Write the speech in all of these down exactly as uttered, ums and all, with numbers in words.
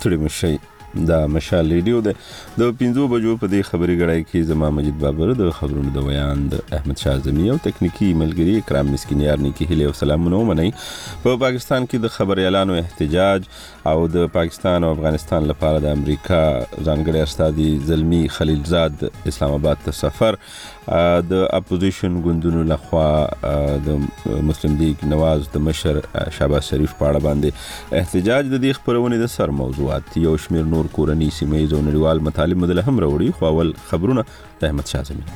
ستړي مشي دا مشال ریډیو ده د پنځو بجو په دې خبري غړای کې زما مجید بابر د خبرونو د ویان د احمد شاه اعظمي او تکنیکی ملګری اکرام مسکینیار نیکی هله او سلامونه منئ. په پاکستان کې د خبري اعلان او احتجاج او د پاکستان او افغانستان لپاره د امریکا ځانګړي استاذي زلمی خلیلزاد اسلام آباد ته سفر د اپوزیشن ګوندونو لخوا د مسلم لیگ نواز د مشر شهباز شریف په اړه باندې احتجاج د دې خبرونه د سر موضوعات یو شمیر نور کورنی سیمې او نړیوال مطالب مدله هم راوړي. خو اول خبرونه د احمد شاه اعظمي.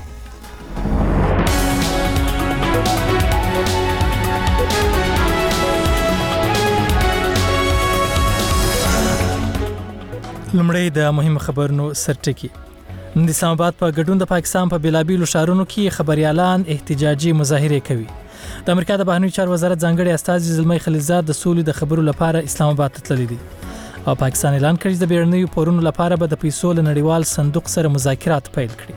لمړی د مهم خبرونو سرټکی. نن د اسلام آباد په ګډون د پاکستان په بیلابیلو ښارونو کې خبريالان احتجاجي مظاهره کوي. د امریکا د بهرنیو چارو وزارت ځانګړي استاذ زلمی خلیلزاد د سولې د خبرو لپاره اسلام آباد ته تللی دی او پاکستان اعلان کړی چې د بیرنیو پورونو لپاره به د پیسو له نړیوال صندوق سره مذاکرات پیل کړي.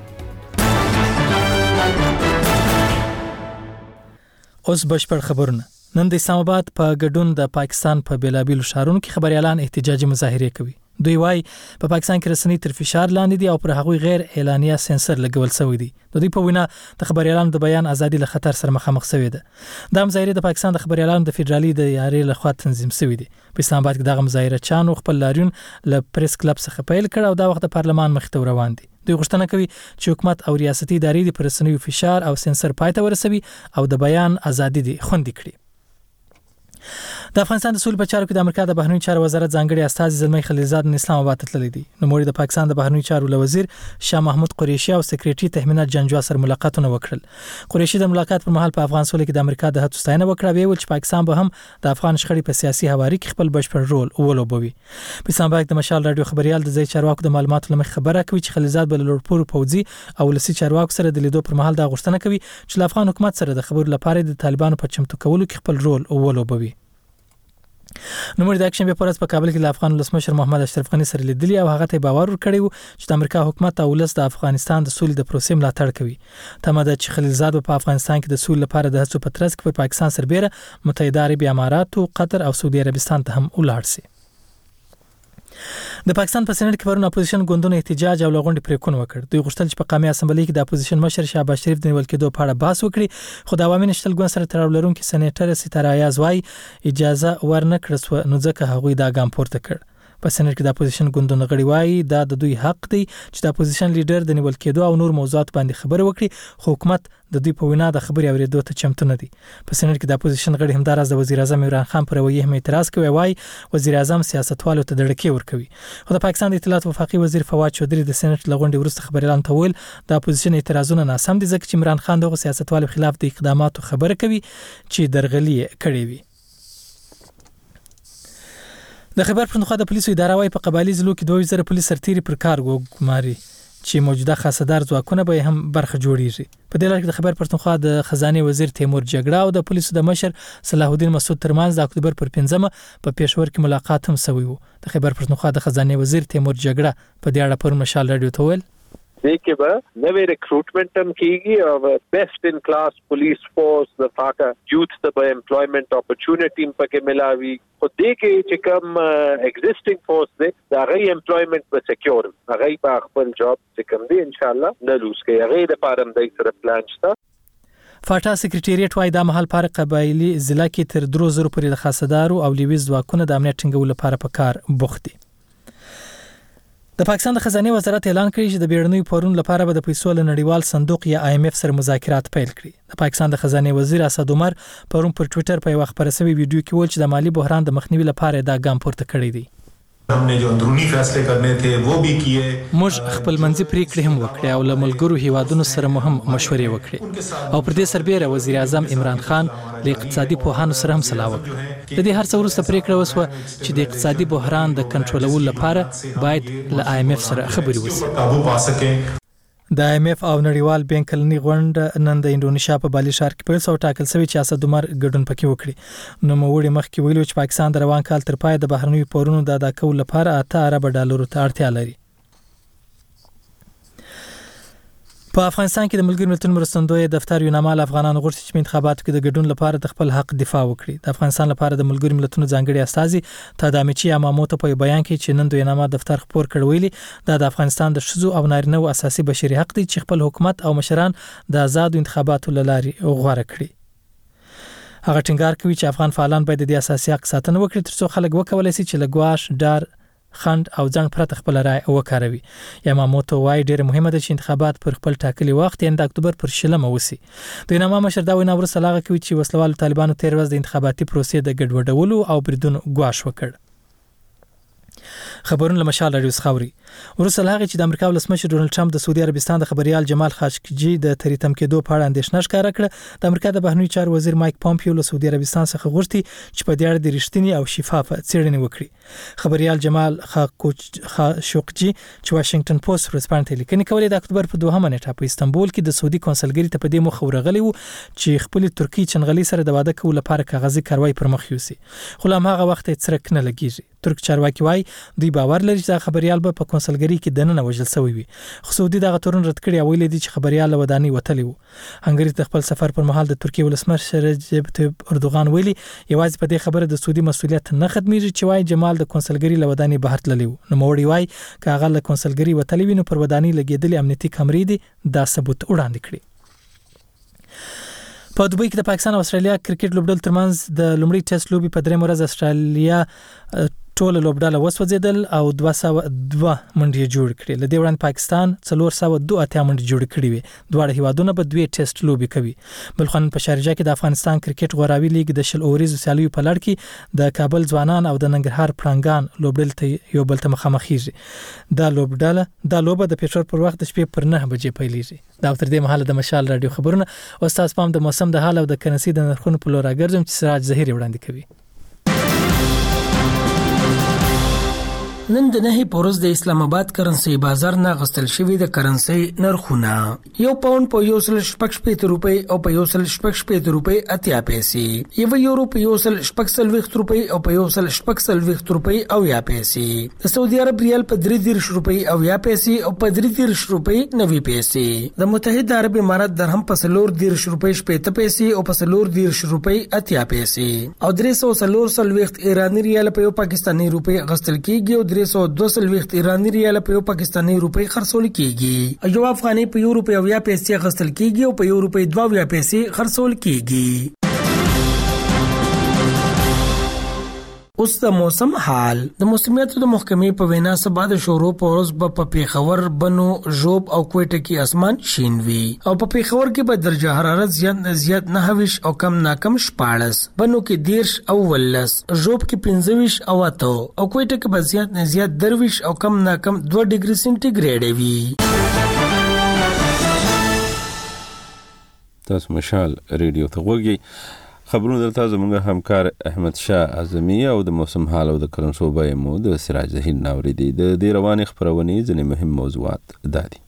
اوس بشپړ خبرونه. نن د اسلام آباد په ګډون د پاکستان په بیلابیلو ښارونو کې خبريالان احتجاجي مظاهره کوي. دوی وايي په پاکستان کې رسنۍ تر فشار لاندې دي او پر هغوی غیر اعلانیه سنسر لګول شوی دی. د دوی په وینا د خبريالانو د بیان ازادي له خطر سره مخامخ شوی ده. دا مظاهره د پاکستان د خبريالانو د فدرالي د ادارې لخوا تنظیم شوی دی. په اسلام آباد کې دغه مظاهره چانو خپل لاریون له پریس کلب څخه پیل کړ او دا وخت د پارلمان مخ ته روان دي. دوی غوښتنه کوي چې حکومت او ریاستي ادارې د پرسنوي فشار او سنسر پای ته ورسوي او د بیان ازادي دي خوندي کړي. د افغانستان د سولې په چارو کې د امریکا د بهرنیو چارو وزارت ځانګړي استاذ زلمی خلیلزاد نن اسلام آباد ته تللی دی. نو موري د پاکستان د بهرنیو چارو وزیر شاه محمود قریشي او سکریټري تهمینه جنجوا سره ملاقاتونه وکړل. قریشي د ملاقات پر مهال په افغان سولې کې د امریکا د هڅو ستاینه وکړه، ویل چې پاکستان به هم د افغان شخړې په سیاسي هواري کې خپل بشپړ رول ولوبوي. په اسلام آباد د مشال رادیو خبريال د ځای چارواکو د معلوماتو لمخې خبره کوي چې خلیلزاد بل لوړپوړ پوځي او لسی چارواکو سره د لیدو پر مهال دا غوښتنه کوي چې د افغان حکومت سره د خبرو لپاره د طالبانو په چمتو کولو کې خپل رول ولوبوي. نو موږ د اکشن په پرځ په کابل کې د افغان ولسمشر محمد اشرف غنی سره لیدلی او هغه ته باور ورکړی چې د امریکا حکومت او ولس د افغانستان د سولې د پروسې ملاتړ کوي. تمه ده چې خلیلزاد په افغانستان کې د سولې لپاره د هڅو په ترڅ کې پر پاکستان سربېره متحده عربي امارات او قطر او سعودي عربستان ته هم ولاړ شي. د پاکستان په سېنات کې پرون اپوزیشن ګوندونو احتجاج او لغونډې پریکون وکړ. دوی غوښتل چې په قومي اسمبلی کې د اپوزیشن مشر شهباز شریف د نیول کېدو په اړه بحث وکړي، خو د عوامي نشتل ګوند سره تړاو لرونکي سېنیټر ستاره ایاز وايي اجازه ورنکړه سو، نو ځکه هغوی دا ګام پورته کړ. په سېنات کې د اپوزیشن ګوندونو غړي وايي دا د دوی حق دی چې د اپوزیشن لیډر د نیول کېدو او نور موضوعات باندې خبرې وکړي، خو حکومت د دوی په وینا د خبرې اورېدو ته چمتو نه دي. په سېنات کې د اپوزیشن غړي همداراز د وزیر اعظم عمران خان پر رویه هم اعتراض کوي، وايي وزیر اعظم سیاستوالو ته دړکې ورکوي. خو د پاکستان د اطلاعات وفاقي وزیر فواد چودري د سېنات لغونډې وروسته خبريالانو ته ویل د اپوزیشن اعتراضونه ناسم دي ځکه چې عمران خان دغه سیاستوالو خلاف د اقداماتو خبره کوي چې درغلي کړې وي. د خبر پښتونخوا د پولیسو اداره وايي په قبایلی ضلعو کې دوه وزره پولیس سرتیري پر کار ګماري چې موجوده خاصدار ځواکونه به هم برخه جوړیږي. په دې لړ کې د خبر پښتونخوا د خزانه وزیر تیمور جګړه او د پولیسو د مشر صلاح الدین مسعود ترمنځ د اکتوبر پر پنځمه په پېښور کې ملاقات هم شوی وو. د خبر پښتونخوا د خزانه وزیر تیمور جګړه په دې اړه پر مشال رادیو ته ویل دیکھے با نوے ریکروٹمنٹ ہم کی گی اور بیسٹ ان کلاس پولیس فورس د فاکا یوتھ د امپلائمنٹ اپورچونٹی پکې ملاوي خو دیکھے چې کوم ایگزسٹنگ فورس دی دا غي امپلائمنٹ به سکیور هغه په خپل جاب چې کوم دی ان شاء الله نه لوس کوي هغه د پارم د سره پلان شته. فاټا سکریټریټ وايي د محل پر قبایلی ضلع کې تر درو زرو پورې د خاصدارو او لیویز ځواکونه د امنیت ټینګولو لپاره په کار بوخت دي. د پاکستان د خزانه وزارت اعلان کړی چې د بیرنیو پورونو لپاره به د پیسو له نړیوال صندوق یا آی ایم اف سره مذاکرات پیل کړي. د پاکستان د خزانه وزیر اسد عمر پرون پر ټوئیټر په یو خبري سوي ویډیو کې ویل چې د مالی بحران د مخنیوي لپاره دا ګام پورته کړی دی. हमने जो अंदरूनी फैसले करने थे वो भी किए. موږ خپل منځي پریکړې هم وکړې او له ملګرو هیوادونو سره هم مشورې وکړې او پر دې سربېره وزیر اعظم عمران خان له اقتصادي پوهانو سره هم سلا وکړه. د دې هر څه وروسته پریکړه وسوه چې د اقتصادي بحران د کنټرولولو لپاره باید له آی ایم اف سره خبرې وشي. د آی ایم اف او نړیوال بانک کلنی غونډه نن د انډونیشیا په بالي ښار کې پیل شو ټاکل شوی چې اسد عمر ګډون پکې وکړي. نو موړي مخکې ویلو چې پاکستان د روان کال تر پای د بهرنیو پورونو د ادا کولو لپاره اته ارب ډالر ته اړتیا لري. په افغانستان کې د ملګرو ملتونو مرستندوی دفتر یونامال افغانانو غوښتي چې په انتخاباتو کې د ګډون لپاره د خپل حق دفاع وکړي. د افغانستان لپاره د ملګرو ملتونو ځانګړي استازي تادامیچی یاماموتو په بیان کې چې نن د یوناما دفتر خبر کړی ویلي دا د افغانستان د شذو او نارینه او اساسي بشري حق دی چې خپل حکومت او مشران د آزاد انتخاباتو لارې غوړه کړي. هغه ټینګار کوي چې افغان فعالان باید د اساسي حق ساتنه وکړي ترڅو خلک وکولای شي چې لګواش ډار خند او ځان پرته خپل رائے وکاروي. یاماموتو وايي ډېر مهمه ده چې انتخابات پر خپل ټاکلي وخت یعنې د اکتوبر پر شلمه وسی. د یوناما مشر دا وینا وروسته لاغه کوي چې وسلوال طالبانو تیر ورځ د انتخاباتي پروسې د ګډوډولو او بریدونو ګواښ وکړ. خبرونه لمشال رادیو خاوري. ورسره هغه چې د امریکا ولسمشر ډونالد ټرمپ د سعودي عربستان د خبريال جمال خاشقجي د تریتم کېدو په اړه اندېښنه ښکاره کړه. د امریکا د بهرنی چارو وزیر مایک پومپیو له سعودي عربستان څخه غوښتي چې په دې اړه د رښتینی او شفافه څېړنې وکړي. خبريال جمال خاشقجي چې واشنگټن پوسټ ورسپانته لیکنې کولې د اکتوبر په دوهمه نیټه په استانبول کې د سعودي کونسلګری ته په دې مخ ورغلی وو چې خپل ترکی چنغلي سره د واده کولو لپاره کاغذي کاروایی پر مخ یوسي. خو لا هغه وخت یې څرک نه لګیږي. ترک چارواکي وايي دوی باور لري چې خبريال به په کونسلګری کې دننه وژل شوی وي. خو سعودي دغه تورن رد کړی او ویلي دي چې خبريال ودانی وتلی وو. هنګری د خپل سفر پر مهال د ترکیه ولسمشر رجب طیب اردوغان ویلي یوازې په دې خبره د سعودي مسؤلیت نه ختميږي چې وايي جمال د کونسلګری لودانی بهر تللی وو. نو موړی وايي کاغه له کونسلګری وتلی وینو پر ودانی لګیدلې امنیتي کمرې دي دا ثبوت وړاندې کړی. په دوبۍ کې د پاکستان او استرالیا کرکټ لوبډل ترمنځ د لومړي ټیسټ لوبي په درې مرز استرالیا ټول لوبډاله وسوځیدل او دوه سوه دوه منډې جوړ کړې. لدې وړاندې پاکستان څلور سوه دوه اتیا منډې جوړ کړې وي. دواړه هیوادونه به دوه ټیسټ لوبي کوي. بلخان په شارجه کې د افغانستان کرکټ غوراوي لیګ د شل اوریزو سیالیو په لړ کې د کابل ځوانان او د ننګرهار پړنګان لوبډل ته یو بل ته مخامخېږي. دا لوبډاله دا لوبه د پېښور پر وخت د شپې پر نه بجې پیلېږي. دا تر دې مهاله د مشال رادیو خبرونه او استاد پام د موسم د حال او د کرنسي د نرخونو په لور راګرځم چې سراج زهيري وړاندې کوي. نن د نهي پورز د اسلام آباد کرنسي بازار نه غستل شوی د کرنسي نرخونه یو پاوند په یو سل شپږ شپږ روپۍ او په یو سل شپږ شپږ روپۍ اتیا پیسې، یو یورو په یو سل شپږ سلويخت روپۍ او په یو سل شپږ سلويخت روپۍ او یا پیسې، د سعودي عرب ریال په درې دیرش روپۍ او یا پیسې او په درې دیرش روپۍ نوي پیسې، د متحده عرب امارات درهم په سلور دیرش روپۍ شپږ پیسې او په سلور دیرش روپۍ اتیا پیسې، او درې سوه سلور سلويخت ایرانی ریال په یو پاکستانی روپۍ غستل کیږي او درې سوه دوه سلويخت ایرانی ریال په یو پاکستانی روپۍ خرڅول کیږي. یو افغاني په یو روپۍ او یا پیسې غستل کیږي او په یو روپۍ دوه یا پیسې خرڅول کیږي. اوس د موسم حال. د موسمیاتو د محکمې په وینا سبا د شورو په ورځ په پیښور، بنو، ژوب او کوټه کې اسمان شین وي او په پیښور کې به درجه حرارت زیات نه زیات نه ویش او کم نه کم شپاړس، بنو کې دیرش او ولس، ژوب کې پنځه ویش او اته او کوټه کې به زیات نه زیات درویش او کم نه کم دوه ډیګري سنټیګریډ وي. تاسو مشال ریډیو ته وګورئ. خبرونه دلته زموږ همکار احمد شاه اعظمي او د موسم حال او د کرنسو بیمو د سراج زهیر ناوري دي. د دې رواني خبرونې ځینې مهم موضوعات دادي.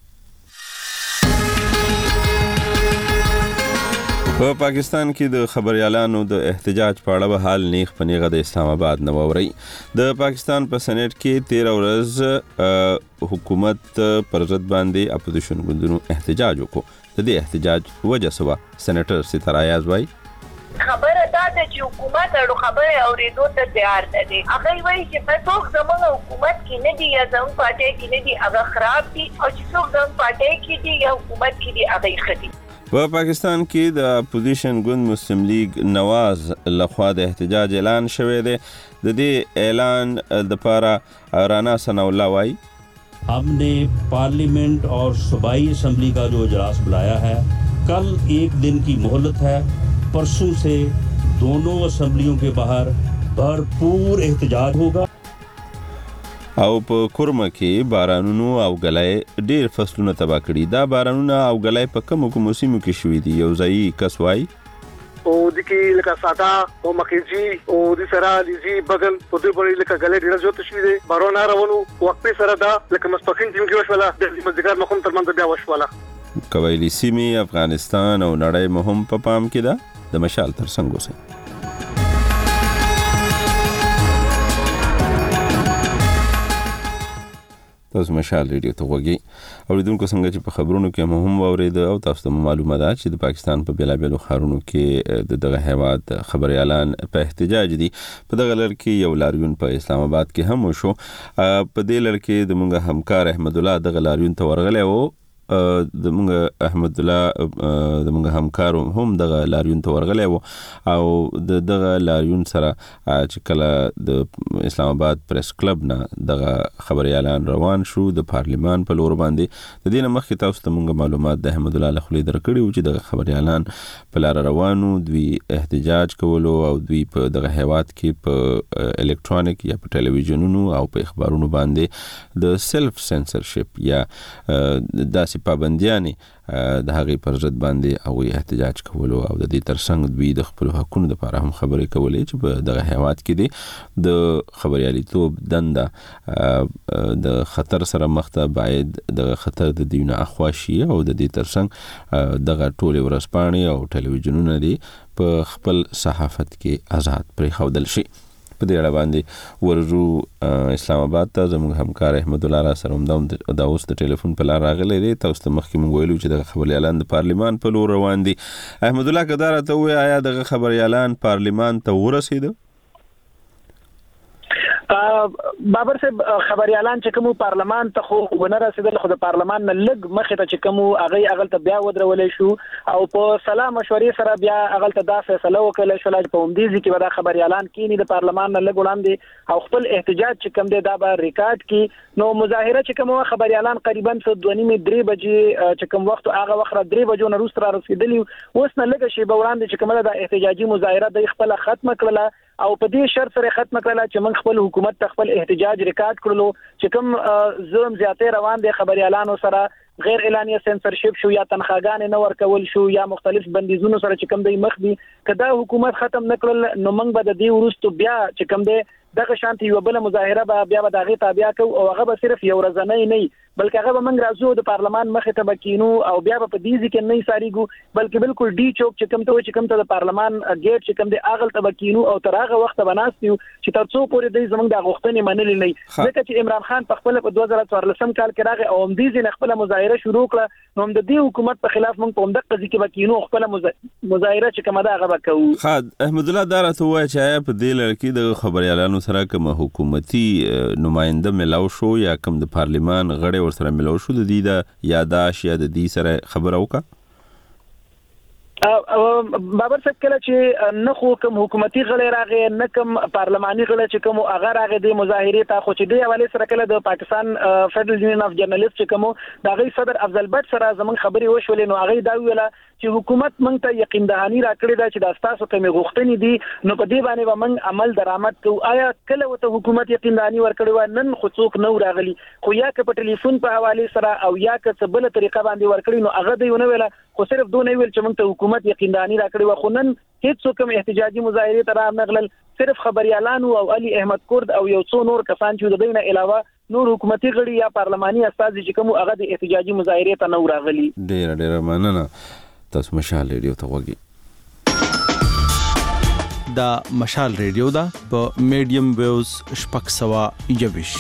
په پاکستان کې د خبريالانو د احتجاج په اړه به حال نیغ په نیغه د اسلام آباد نه ووري. د پاکستان په سېنات کې تیر ورځ حکومت پر ضد باندې اپوزیشن ګوندونو احتجاج وکړ. د دې احتجاج وجه سوا سېنیټر ستر ایاز وايي خبره دا ده چې حکومت اړو خبره اوریدو ته تیار نه دي. هغه وایي چې په څوک زموږ حکومت کې نه دي یا زموږ پارټي کې نه دي هغه خراب دي او چې څوک زموږ پارټي کې دي یا حکومت کې دي هغه ښه دي. په پاکستان کې د اپوزیشن ګوند مسلم لیگ نواز لخوا د احتجاج اعلان شوی دی. د دې اعلان د پاره رانا ثناء الله وايي हमने पार्लियामेंट और सूबाई असम्बली का जो इजलास बुलाया है, कल एक दिन की मोहलत है, परसों से दोनों असम्बलियों के बाहर भरपूर एहतजाज होगा. او په کورمه کې بارانونو او غلای ډیر فصلونه تباہ کړي. دا بارانونه او غلای په کومو کومو سیمو کې شوي دي. یو ځای کس وايي او د کې لکه ساده او مخیجی او د سره لیزي بغل په دې پورې لکه غلې ډیر جوړ تشوي دي. بارونه راونو وقفه سره دا لکه مستقیم ټیم کې وشوله د مزګار مخم تر منځ بیا وشوله. قبایلی سیمې افغانستان او نړۍ مهم په پام کې ده. د مشال تر څنګ اوسئ. تاسو مشال ریډیو ته وګورئ اوریدونکو څنګه چې په خبرونو کې هم واورید او تاسو ته معلومه ده چې د پاکستان په بیلابېلو ښارونو کې د دغه هیواد خبريالان په احتجاج دي. په دغه لړ کې یو لاریون په اسلام آباد کې هم وشو. په دې لړ کې د موږ همکار احمد الله دغه لاریون ته ورغلی و. د موږ احمد الله د موږ همکار هم دغه لاریون ته ورغلی و او د دغه لاریون سره چې کله د اسلام آباد پریس کلب نه دغه خبريالان روان شو د پارلیمان په لور باندې. د دې نه مخکې تاسو ته موږ معلومات د احمد الله له خولې درکړي و چې دغه خبريالان په لار روانو دوی احتجاج کولو او دوی په دغه هیواد کې په الکترونیک یا په ټلویزیونونو او په اخبارونو باندې د سلف سنسرشپ یا داسې پابندیانې د هغې پر ضد باندې او احتجاج کولو او د دې ترڅنګ دوی د خپل حقونو لپاره هم خبرې کولې چې په دغه هیواد کې دي د خبرياليتوب دنده د خطر سره مخ ته باید د خطر د دیونه اخواشي او د دې ترڅنګ دغه ټول ورځپاڼې او ټلویزیونونه دي په خپل صحافت کې آزاد پرې خودل شي. په دې اړه باندې ورجو اسلام آباد ته زموږ همکار احمد الله را سره هم د اوس د ټلیفون په لار راغلی دی. تاسو ته مخکې موږ ویلو چې د خبريالان د پارلیمان په لور روان دي. احمد الله کدار ته وایي آیا د خبريالان پارلیمان ته ورسېدو؟ بابر صاحب خبريالان چې کوم پارلمان ته خو ونه رسیدل خو د پارلمان نه لګ مخه ته چې کوم هغه اغل ته بیا ودرولې شو او په سلام مشورې سره بیا اغل ته دا فیصله وکړه شو چې په همدې کې به خبريالان کینی د پارلمان نه لګ وړاندې او خپل احتجاج چې کوم دی دا به ریکارډ کی نو مظاهره چې کوم خبريالان تقریبا دوه نیمه درې بجې چې کوم وخت هغه وخت درې بجو نه روسته رسیدلی اوس نه لګ شي به وړاندې چې کومه د احتجاجي مظاهره د خپل ختم کړله او په دې شرط سره ختم کړل چې موږ خپل حکومت خپل احتجاج ریکارډ کړلو چې کوم ظلم زیاتې روان دي خبريالانو سره غیر اعلانیه سنسرشپ شو یا تنخواګانې نه ورکول شو یا مختلف بندیزونو سره چې کوم دی مخ دي کدا حکومت ختم نکړل نو موږ به د دې ورستو بیا چې کوم دی دغه شانتي یو بل مظاهره به بیا به دغه تابع کو او هغه به صرف یو ورځنی نه بلکې هغه به موږ راځو د پارلمان مخ ته بکینو او بیا به په دې ځکه نه ساريګو بلکې بالکل ډی چوک چې کوم ته چې کوم ته د پارلمان گیټ چې کوم دی اغل ته بکینو او تر هغه وخت بناستیو چې تر څو پورې د زمونږ د غوښتنې منلې نه ځکه چې عمران خان په خپل په دوه زره څوارلسم کال کې راغی او هم دې ځین خپل مظاهره شروع کړه نو هم د دې حکومت په خلاف موږ په همدغه ځکه بکینو خپل مظاهره چې کومه دا هغه وکاو. خاد احمد الله دارته وایي چې په دې لړ کې د خبريالانو سره کوم حکومتي نماینده ملاو شو یا کوم د پارلیمان غړي ور سره ملاو شو د دې د یاداش یا د دې سره خبر اوکا؟ بابر صاحب کله چې نه خو کوم حکومتي غړي راغی نه کوم پارلماني غړي چې کوم هغه راغی د مظاهره ته خو چې دی حواله سره کله د پاکستان فدرل یونین اف جرنالیست چې کوم د غي صدر افضل بټ سره زمون خبري وشولې نو هغه دا ویله چې حکومت مونږ ته یقین دهانی راکړی دا چې د تاسو کومې غوښتنې دي نو په دې باندې به مونږ عمل درآمد کوو. آیا کله وته حکومت یقین دهانی ورکړی و نن خو څوک نو راغلی خو یا که په ټلیفون په حواله سره او یا که څه بل طریقه باندې ورکړی نو هغه دی ونه ویله خو صرف دوه ویل چې مونږ ته حکومت یقین دهانی راکړی و خو نن هیڅ کوم احتجاجي مظاهره تر نغلل صرف خبريالانو او علي احمد کورد او یو څو نور کسان چې د دینه علاوه نور حکومتي غړي یا پارلماني استاد چې کوم هغه د احتجاجي مظاهره ته نو راغلي. ډیر ډیر مننه. تاسو مشال ریډیو ته وګورئ. دا مشال ریډیو دا په میډیم ویوز شپږ سوه یوویش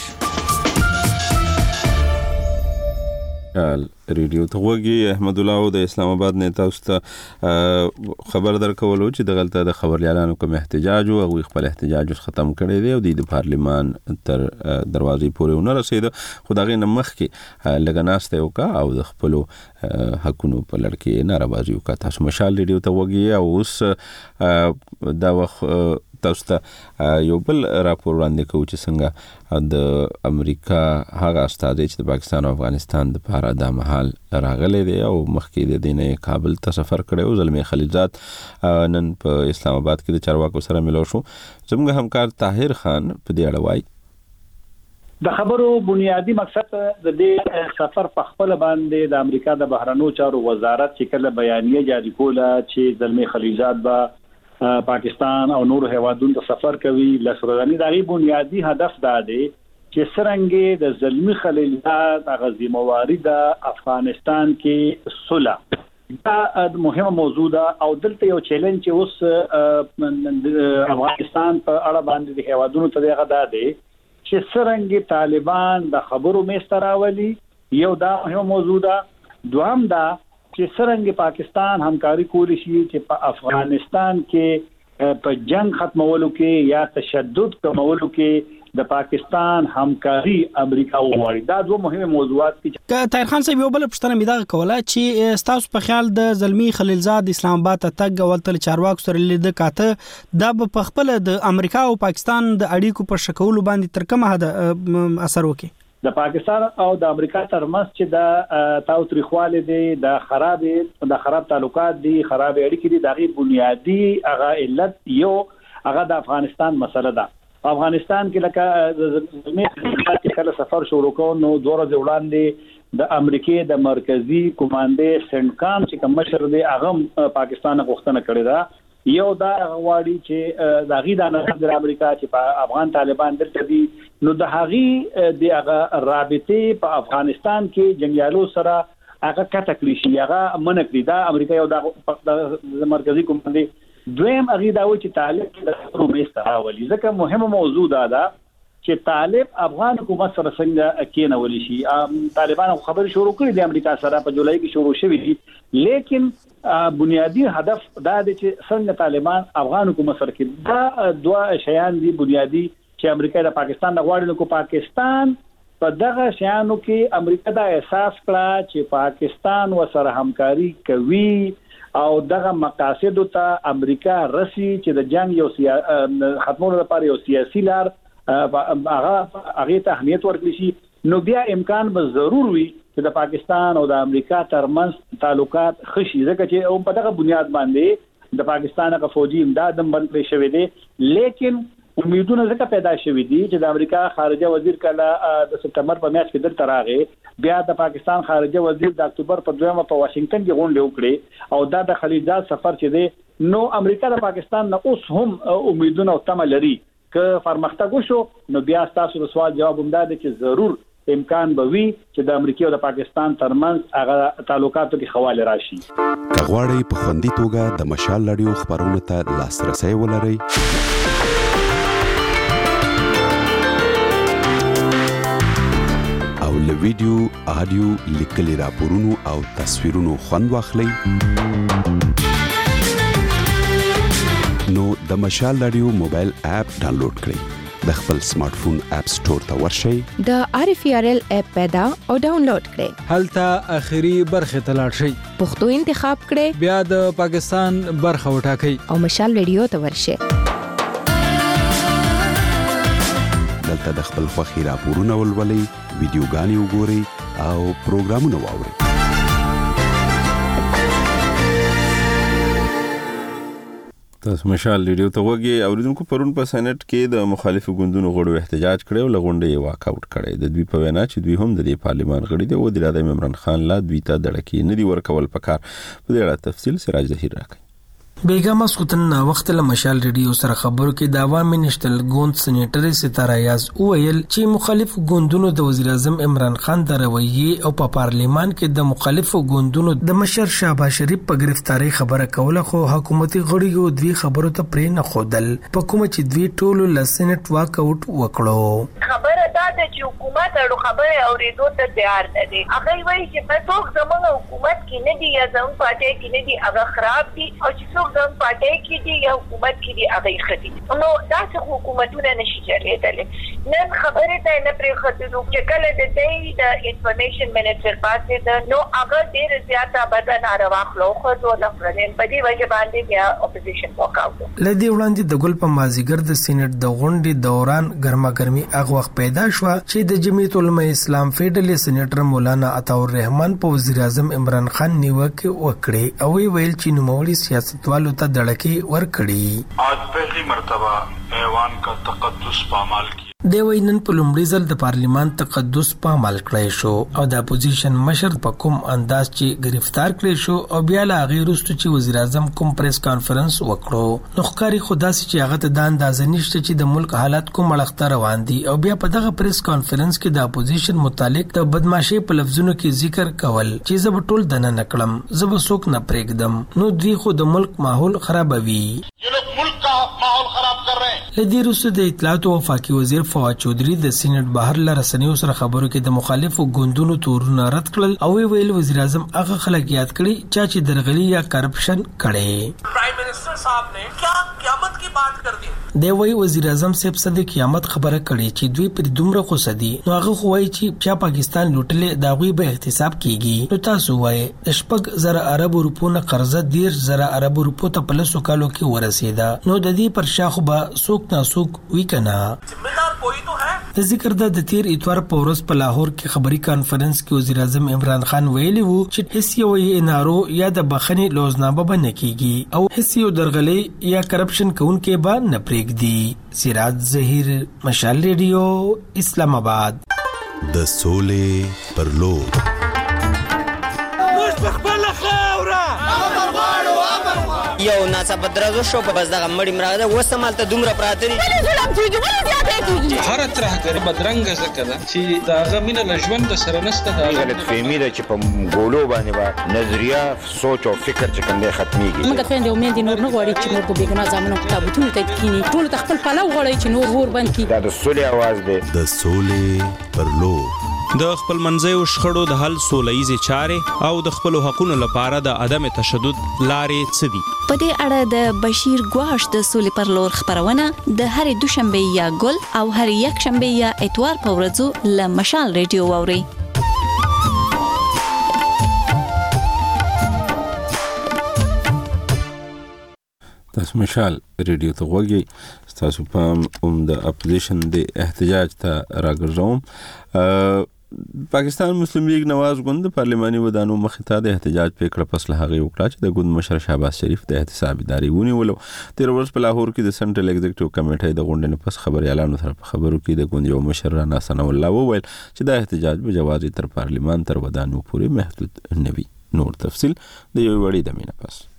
مشال ریډیو ته وګورئ. احمد الله د اسلام آباد نه تاسو ته خبر درکولو چې دغلته د خبريالانو کوم احتجاج او خپل احتجاج ختم کړی دی او د پارلیمان تر دروازې پورې ونه رسید خو دغه نمخ کې لګناسته وکا او د خپل حقونو په لړ کې ناراضي وکا. تاسو مشال ریډیو ته وګورئ او اوس دا وخت تاسو ته یو بل راپور وړاندې کوو چې څنګه د امریکا هغه استاد چې د پاکستان او افغانستان د لپاره د مهال راغلي دی او مخکې د دینه کابل ته سفر کړو زلمی خلیلزاد نن په اسلام آباد کې د چارواکو سره ملو شو. زموږ همکار طاهر خان په دې اړه وایي د خبرو بنیادی مقصد د دې سفر په خپل باندې د امریکا د بهرنیو چارو وزارت چې کله بیانیه جاری کوله چې زلمی خلیلزاد به پاکستان او نور هیوادونو ته سفر کوي لسرغنی دغه بنیادی هدف دا دی چې څنګه د زلمی خلیلزاد هغه ذمہواری د افغانستان کې صلح دا مهمه موضوع ده او دلته یو چیلنج چې اوس افغانستان په اړه باندې د هیوادونو ته دغه دا دی چې څرنګه طالبان د خبرو مستراولي یو دا یو موضوع ده. دوهم دا چې څرنګه پاکستان همکاري کولی شي چې په افغانستان کې په جنگ ختمولو کې یا تشدد کمولو کې د پاکستان همکاري امریکا وغواړي. دا دوه مهمه موضوعات دي. طاهر خان صاحب یو بل پښتنه مې دا کوله چې تاسو په خیال د زلمی خلیلزاد اسلام آباد ته تګ او تل چارواکو سره لید کاته دا په خپل د امریکا او پاکستان د اړیکو په شکل باندې تر کومه حد اثر وکړي؟ د پاکستان او د امریکا ترمنځ چې د تاوتریخواله دي د خراب د خراب تعلقات دي خراب اړیکې دي دغه بنیادی هغه علت یو هغه د افغانستان مسله ده. افغانستان کې لکه زموږ کله سفر شروع کوو نو دوه ورځې وړاندې د امریکای د مرکزی کمانډې سنټکام چې کوم مشر دی هغه پاکستان غوښتنه کړې ده. یو دا غواړي چې د غي د نظر د امریکا چې په افغان طالبان دلته دي نو د هغي د هغه رابطه په افغانستان کې جنگیالو سره هغه کټ کړی شي هغه منکړي دا امریکا یو د مرکزی کمانډې. دویم هغه دا و چې طالب د خبرو مستراولي ځکه مهمه موضوع دا ده چې طالب افغان حکومت سره څنګه کېنول شي. طالبان خبرې شروع کړې د امریکا سره په جولای کې شروع شوې دي لیکن بنیادی هدف دا دی چې څنګه طالبان افغان حکومت سره کې دا دوه شیان دي بنیادی چې امریکا د پاکستان نه غواړي نو پاکستان په دغه شیانو کې امریکا دا احساس کړه چې پاکستان وسره همکاري کوي او دغه مقاصد ته امریکا رسی چې د جنگ یو ختمولو لپاره یو سیاسي لار هغه هغه ته اهمیت ورکړي شي نو بیا امکان به ضرور وي چې د پاکستان او د امریکا ترمنځ تعلقات خشي ځکه چې په دغه بنیاد باندې د پاکستان غو فوجي امداد هم بند کړی شوی دی لیکن امیدونه ځکه پیدا شوې دي چې د امریکا خارجه وزیر کله د سپتمبر په میاشت کې دلته راغی بیا د پاکستان خارجه وزیر د اکتوبر په دویمه په واشنگټن کې غونډه وکړي او دا د خلیلزاد سفر چې دی نو امریکا د پاکستان نه اوس هم امیدونه او تمه لري چې پرمختګ وشو نو بیا تاسو د سوال جواب هم دا دی چې ضرور امکان به وي چې د امریکا او د پاکستان ترمنځ هغه تعلقاتو کې خواله راشي. کغواړی په خوندي توګه د مشال لړیو خبرونو ته لاسرسي ولرئ او له ویډیو، آډیو، لیکلي راپورونو او تصویرونو خوند واخلئ نو د مشال رادیو موبایل اپ ډاونلوډ کړئ د خپل سمارټ فون اپ سٹور ته ورشئ د آر اف ار ال اپ پیدا او ډاونلوډ کړئ هلته اخري برخه ته لاړ شئ پښتو انتخاب کړئ بیا د پاکستان برخه وټاکئ او مشال رادیو ته ورشئ دلته د خپل خوښي راپورونه ولولئ ویډیوګانې وګورئ او پروګرامونه واورئ. تاسو مشال ریډیو ته وګورئ. اوریدونکو پرون په سېنات کې د مخالفو ګوندونو غړو احتجاج کړي او لغونډه یې واک اوټ کړي. د دوی په وینا چې دوی هم د پارلمان غړي دي او د اعظم عمران خان لا دوی ته دړکی نه دی ورکول پکار. په دې اړه تفصیل سراج ظهیر راکړي. بیگا مسخوتن نا وخت له مشال ریډیو سره خبرو کې د عوامي نشتل ګوند سېنیټر ستاره یاز وویل چې مخالف ګوندونو د وزیر اعظم عمران خان د رویې او په پارلیمان کې د مخالف ګوندونو د مشر شهباز شریف په گرفتاری خبره کوله خو حکومتي غړیو دوی خبرو ته پرې نه خودل په کوم چې دوی ټول له سېنیټ واک اوټ وکړو. خبره دا ده چې حکومت اړو خبره اورېدو ته تیار نه دي. هغه وایي چې په څوک زموږ حکومت کې نه دي یا زموږ پارټي کې نه دي هغه خراب دي او چې څوک زموږ پارټي کې دي یا حکومت کې دي هغه خدي. نو دا څه حکومتونه نشي چلېدل. نن خبره ته نه پرې خدو چې کله د دې د انفارمیشن منیسټر پاتې ده نو هغه ډېر زیاته بدن ناروا خلو خو د پرلین په دې وجه باندې بیا اپوزیشن وکاو. لدی وړاندې د ګل په مازیګر د سېنیټ د غونډې دوران ګرما ګرمي هغه وخت پیدا شو چې د جمعیت العلماء اسلام فیډرل سېنیټر مولانا عطاء الرحمن په وزیر اعظم عمران خان نیوکه وکړي او ویل چې نوموړي سیاستوالو ته دړکې ورکړي. आज पहली मर्तबा ऐवान का तकद्दुस पामाल किया. د وینن په لومړي ځل د پارلیمان تقدس پامال کړی شو او د اپوزیشن مشر په کوم انداز چې گرفتار کړی شو او بیا لا غیر رستو چې وزیر اعظم کوم پریس کانفرنس وکړو نو ښکاری خدا سي چې هغه ته د اندازه نشته چې د ملک حالات کوم مړخته روان دي او بیا په دغه پریس کانفرنس کې د اپوزیشن متعلق د بدمعشي په لفظونو کې ذکر کول چې زب ټول دنه نکړم زب سوک نه پرېږدم نو دوی خو د ملک ماحول خرابوي. یہ لوگ ملک کا ماحول خراب کر لدې وروسته د اطلاعات او وفاقي وزیر فواد چودري د سېنات بهر له رسنیو سره خبرو کې د مخالفو ګوندونو تورونه رد کړل او ویل وزیر اعظم هغه خلک یاد کړي چې درغلي یا کرپشن کړي. प्राइम मिनिस्टर साहब ने क्या क़यामत की बात कर दी. دی وی وزیر اعظم صاحب صدې قیامت خبره کړي چې دوی پر دومره خو سدي نو هغه خو وایي چې چا پاکستان لوټلې دا غوي به احتساب کیږي. نو تاسو وایي د شپږ زره عرب روپو نه قرضه ډیر زره عرب روپو ته په لسو کالو کې ورسېده. نو د دې پر شاخ به سوک ناسوک وی کنه. जिम्मेदार कोई तो है. د ذکر د تیر اتوار په ورځ په لاهور کې خبري کانفرنس کې وزیر اعظم عمران خان ویلي وو چې هیڅ یو انارو یا د بخښنې لوزنامه به نه کیږي او هیڅ یو درغلي یا کرپشن کوونکې به نه پرېږدي. سراج ظهیر، مشال ریډیو، اسلام آباد. د سولې پر لور یو ناڅاپه درزو شو په بس دغه مړی مراغه وسمالته دومره پراتري ظلم کیږي ولې زیاته کیږي هر طرح کې بدرنګ زکه چې داغه مینه لژوند سره نسته دا غلط فهمي ده چې په ګولو باندې با نظریه سوچ او فکر چې کنده ختميږي. موږ ته د امید نور نه غواړي چې موږ به ګناه ځامنو کتابونه ته کینی ټول خپل پلو غواړي چې نور ور بند کی. دا د سولې आवाज ده. د سولې پر لور د خپل منځیو شخړو د حل سولهییزې چارې او د خپل حقوقو لپاره د عدم تشدد لارې څه دي. په دې اړه د بشیر ګواش د سولې پر لور خبرونه د هرې دوشنبه یا ګل او هر یک شنبه یا اتوار په ورځو له مشال ریډیو واوري. تاسو مشال ریډیو ته غوږی. تاسو پام اوم د اپوزیشن د احتجاج ته راګرځوم. پاکستان مسلم لیگ نواز ګوند پارلماني ودانو مخې ته د احتجاج پریکړه پس له هغه وکړه چې د ګوند مشر شهباز شریف د احتساب ادارې ونیولو. تیر ورځ په لاهور کې د سنټرل ایگزیکټیو کمیټې د غونډې نه پس خبريالانو سره په خبرو کې د ګوند یو مشر رانا ثنا الله وویل چې د احتجاج به جواز تر پارلمان تر ودانو پورې محدود نه وي. نور تفصيل د یو وړي د مینه پس.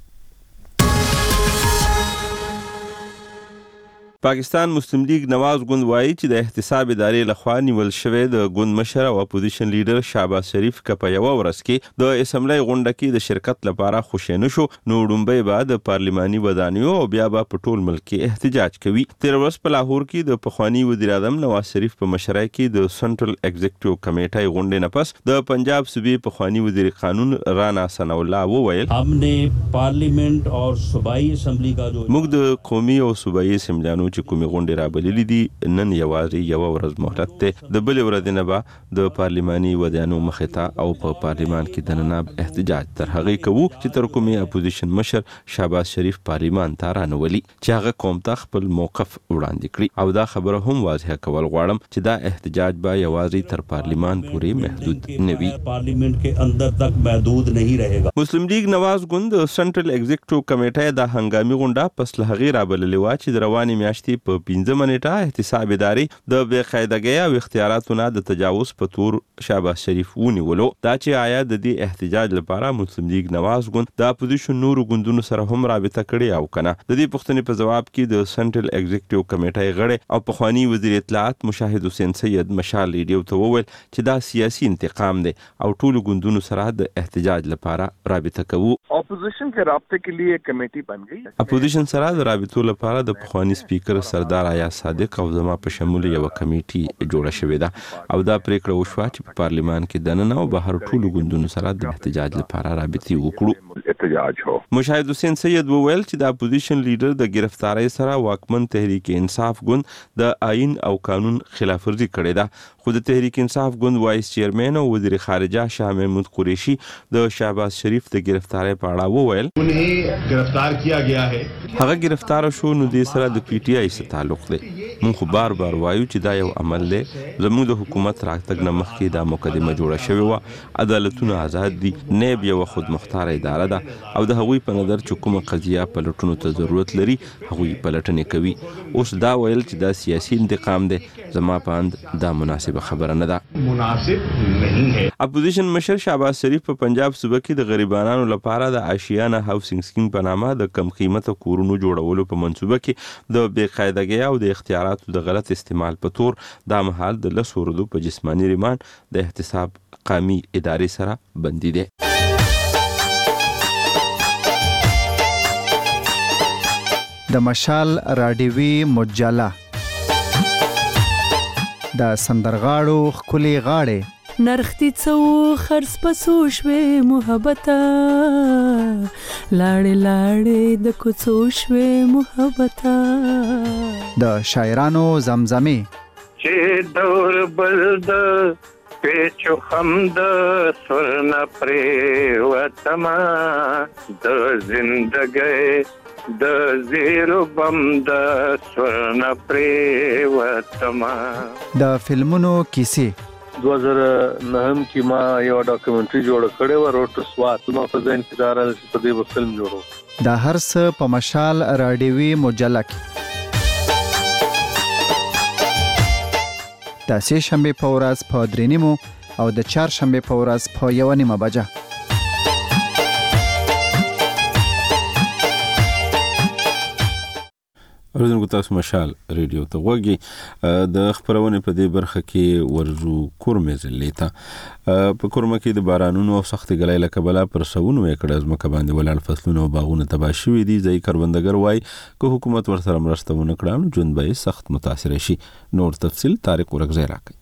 پاکستان مسلم لیگ نواز ګوند وایي چې د احتساب ادارې لخوا نیول شوی د ګوند مشر او اپوزیشن لیډر شهباز شریف ک په یو ورځ کې د اسمبلی غونډه کې د شرکت لپاره خوشینه شو. نو ډومبه بعد پارلماني ودانیو او بیا به په ټول ملک کې احتجاج کوي. تیر ورځ په لاهور کې د پخوانی وزیر اعظم نواز شریف په مشرۍ کې د سنټرل ایگزیکټیو کمیټې غونډې نه پس د پنجاب صوبې پخوانی وزیر قانون رانا ثنا الله وویل हमने पार्लियामेंट और सूबाई असेंबली का जो موږ د قومي او صوبایي اسمبلیانو چې کومې غونډې رابللې دي نن یوازې یو ورځ مهلت ده. د بل ورځې نه به د پارلماني ودانو مخې ته او په پارلمان کې د نن احتجاج تر هغه کوو چې تر کومې اپوزیشن مشر شهباز شریف پارلمان ته رانولي چې هغه قوم ته خپل موقف وړاندې کړي. او دا خبره هم واضح کول غواړم چې دا احتجاج به یوازې تر پارلمان پورې محدود نه وي. पार्लियामेंट के अंदर तक محدود नहीं रहेगा. مسلم لیگ نواز ګوند سنټرل ایگزیکټیو کمیټې د هنګامي غونډه پس له هغه رابللې و چې د رواني میاشتې په پنځه منټه احتساب ادارې د بې قاعدګۍ او اختیاراتو نه د تجاوز په تور شهباز شریف ونیولو. دا چې آیا د دې احتجاج لپاره مسلم لیگ نواز ګوند د اپوزیشن نورو ګوندونو سره هم رابطه کړې او کنه. د دې پوښتنې په جواب کې د سنټرل ایگزیکټیو کمیټې غړي او پخوانی وزیر اطلاعات مشاهد حسین سید مشال ریډیو ته وویل چې دا سیاسي انتقام دی او ټول ګوندونو سره د احتجاج لپاره رابطه کوو. اپوزیشن के رابطه के लिए کمیټي بن گئی. اپوزیشن سره د رابطو لپاره د پخوانی سپیکر سردار آیا صادق او زما په شمول یو کمیټي جوړه شوې ده او دا پریکړه وشوه چې په پارلمان کې دننه او بهر ټولو ګوندونو سره د احتجاج لپاره رابطي وکړو. احتجاج هو. مشاهد حسین سید وویل چې د اپوزیشن لیډر د گرفتاری سره واکمن تحریک انصاف ګوند د آئین او قانون خلاف ورزي کړې ده. خو د تحریک انصاف ګوند وایس چیرمن او وزیر خارجه شاه محمود قریشي د شهباز شریف د گرفتاری په اړه وویل انہیں گرفتار کیا گیا ہے. هغه گرفتار شو نو د سره د پی ټی آی سره تعلق دی. مونږ خو بار بار وایو چې دا یو عمل دی. زموږ د حکومت راځتګ نه مخکې دا مقدمه جوړه شوې و. عدالتونه آزاد دي. نیب یو خود مختار اداره ده او د هغوی په نظر چې کومه قضیه په لټونو ته ضرورت لري هغوی په لټنې کوي. اوس دا ویل چې دا سیاسي انتقام دی زما په اند دا مناسبه خبره نه ده. مناسب نہیں ہے. اپوزیشن مشر شهباز شریف په پنجاب صوبه کې د غریبانو لپاره د آشیانه هاوسینګ سکیم په نامه د کم قیمته کورونو جوړولو په منصوبه کې د بې قاعدګۍ او د اختیاراتو د غلط استعمال په تور دا مهال د لسو ورځو په جسماني ریماند د احتساب قامي ادارې سره بندي دي. د مشال رادیوي مجله د سندرغاړو خولي غاړې نرختی څو خرڅ پسو شوي محبته لاړې لاړې د کوڅو شوي محبته د شاعرانو زمزمه چې دور بلد پیچو خمد سرنا پریوتما د زندګۍ د زیرو بم د سرنا پریوتما د فلمونو کیسې دو هزار نهم کې ما یو ډاکومنټري جوړ کړی و روټ سوات نو په ځین کې دار په دې فلم جوړو د هر څه په مشال رادیوي مجله کې د سه شنبه په ورځ په درې نیمو او د چهار شنبه په ورځ په یو نیمه بجه ورځنګو تاسو مشال ریډیو ته وګورئ د خبرونه په دې برخه کې ورجو کورمز لیتا په کورمه کې د بارانونو او سخت ګلای له کبله پر سونو یکړه ځمکه باندې ولړ فصلونه او باغونه تباه شوي دي ځای کروندګر وای که حکومت ورسره مرسته ونه کړي نو ژوند به سخت متاثر شي نور تفصيل طارق ورغزی راکړي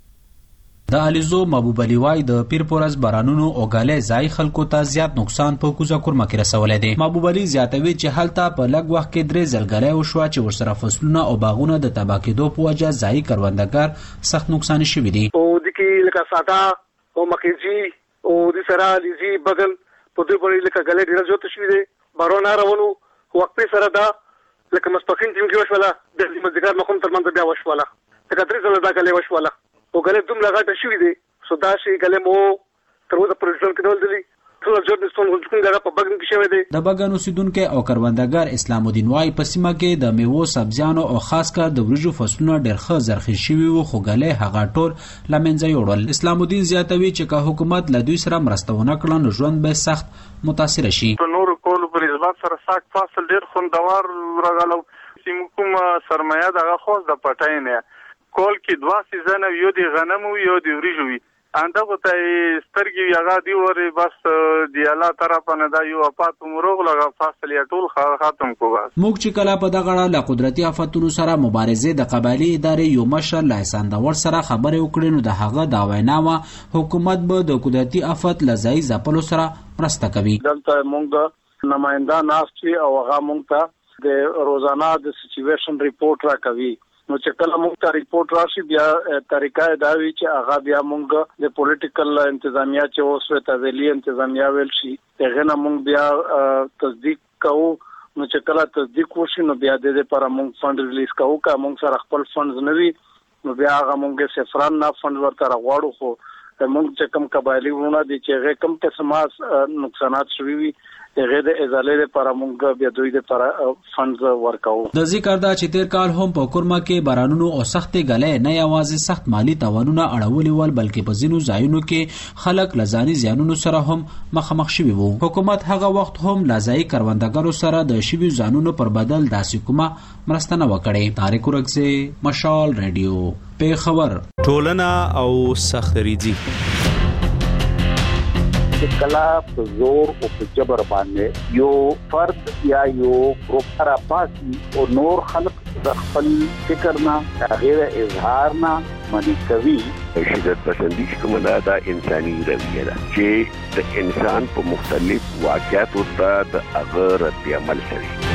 د علیزو محبوب علي وای د پیر پورز بارانونو او غالې ځای خلکو ته زیات نقصان په کوزه کورمه کې رسولې دي محبوب علي زیاتوي چې حالت په لږ وخت کې درې زلګلې او شوا چې ورسره فصلونه او باغونه د تباه کېدو په وجه ځای کروندګر سخت نقصان شوي دي او د کې لکه ساده او مکیجی او د سره لیزي بغل په دې پورې لکه غالې ډېر جوړ شوي دي بارونه راونو وخت سره دا لکه مستقیم ټیم کې وشوله د مزګار مخم تر منځ بیا وشوله لکه درې زله دا غالې وشوله او غلې دوم لغاټه شوې دي سو دا شي غلې مو تر اوسه پرځل کې ډول دي ټول جوړ نستون غوښتنه دغه په بغن کې شوې دي د بغن اوسیدونکو او کروندګر اسلام الدین وای په سیمه کې د میوو سبزیانو او خاص کر د ورجو فصلونو ډېر ښه زرخیز شوي وو خو غلې هغه ټول لمنځه یوړل اسلام الدین زیاتوي چې که حکومت له دوی سره مرسته ونه کړي نو ژوند به سخت متاثر شي په نور کول پر اثبات سره ساک فاصل ډېر خوندور راغلو سیمه کوم سرمایه دغه خاص د پټاین کول کې دوا سیزن یو دی غنم یو دی وریجو وي انده ته سترګي یغا دی ور بس دی الله طرف نه دا یو اپات مروغ لغه فاصله ټول ختم کو بس موږ چې کله په دغه له قدرتي آفتونو سره مبارزه د قبایلی ادارې یو مشر لایسان د ور سره خبرې وکړې نو د هغه دا ویناوه حکومت به د قدرتي آفت لزای زپلو سره مرسته کوي دلته موږ نمائنده ناستي او هغه موږ ته د روزانه د سچويشن ریپورت را کوي نو چې کله موږ ته ریپورت راشي بیا طریقه دا وی چې هغه بیا موږ د پولیټیکل انتظامیه چې اوس وه تذیلی انتظامیه ویل شي هغه نه موږ بیا تصدیق کوو نو چې کله تصدیق وشي نو بیا د دې لپاره موږ فند ریلیز کوو که موږ سره خپل فند نه وي نو بیا هغه موږ صفران نه فند ورته راغواړو خو موږ چې کم قبایلی ورونه دي چې هغه کم قسمه نقصانات شوي وي هغه د ازاله لپاره موږ بیا دوی لپاره فند ورکاو د ذکر دا چې تیر کال هم په کورما کې بارانونو او سخت غلې نه یوازې سخت مالی تاوانونه اړولې ول بلکې په ځینو ځایونو کې خلک لزاني زیانونو سره هم مخامخ شوي وو حکومت هغه وخت هم لزای کروندګرو سره د شوي ځانونو پر بدل داسې کومه مرسته نه وکړي طارق ورغزی مشال ریډیو په خبر ټولنه او سختریزي کلا په زور او په جبر باندې یو فرد یا یو ګروپ را پاسي او نور خلق د خپل فکر نه غیر اظهار نه مانی کوي شدت پسندی کوم دا د انساني رویه ده چې د انسان په مختلف واقعاتو ته د هغه رد عمل کوي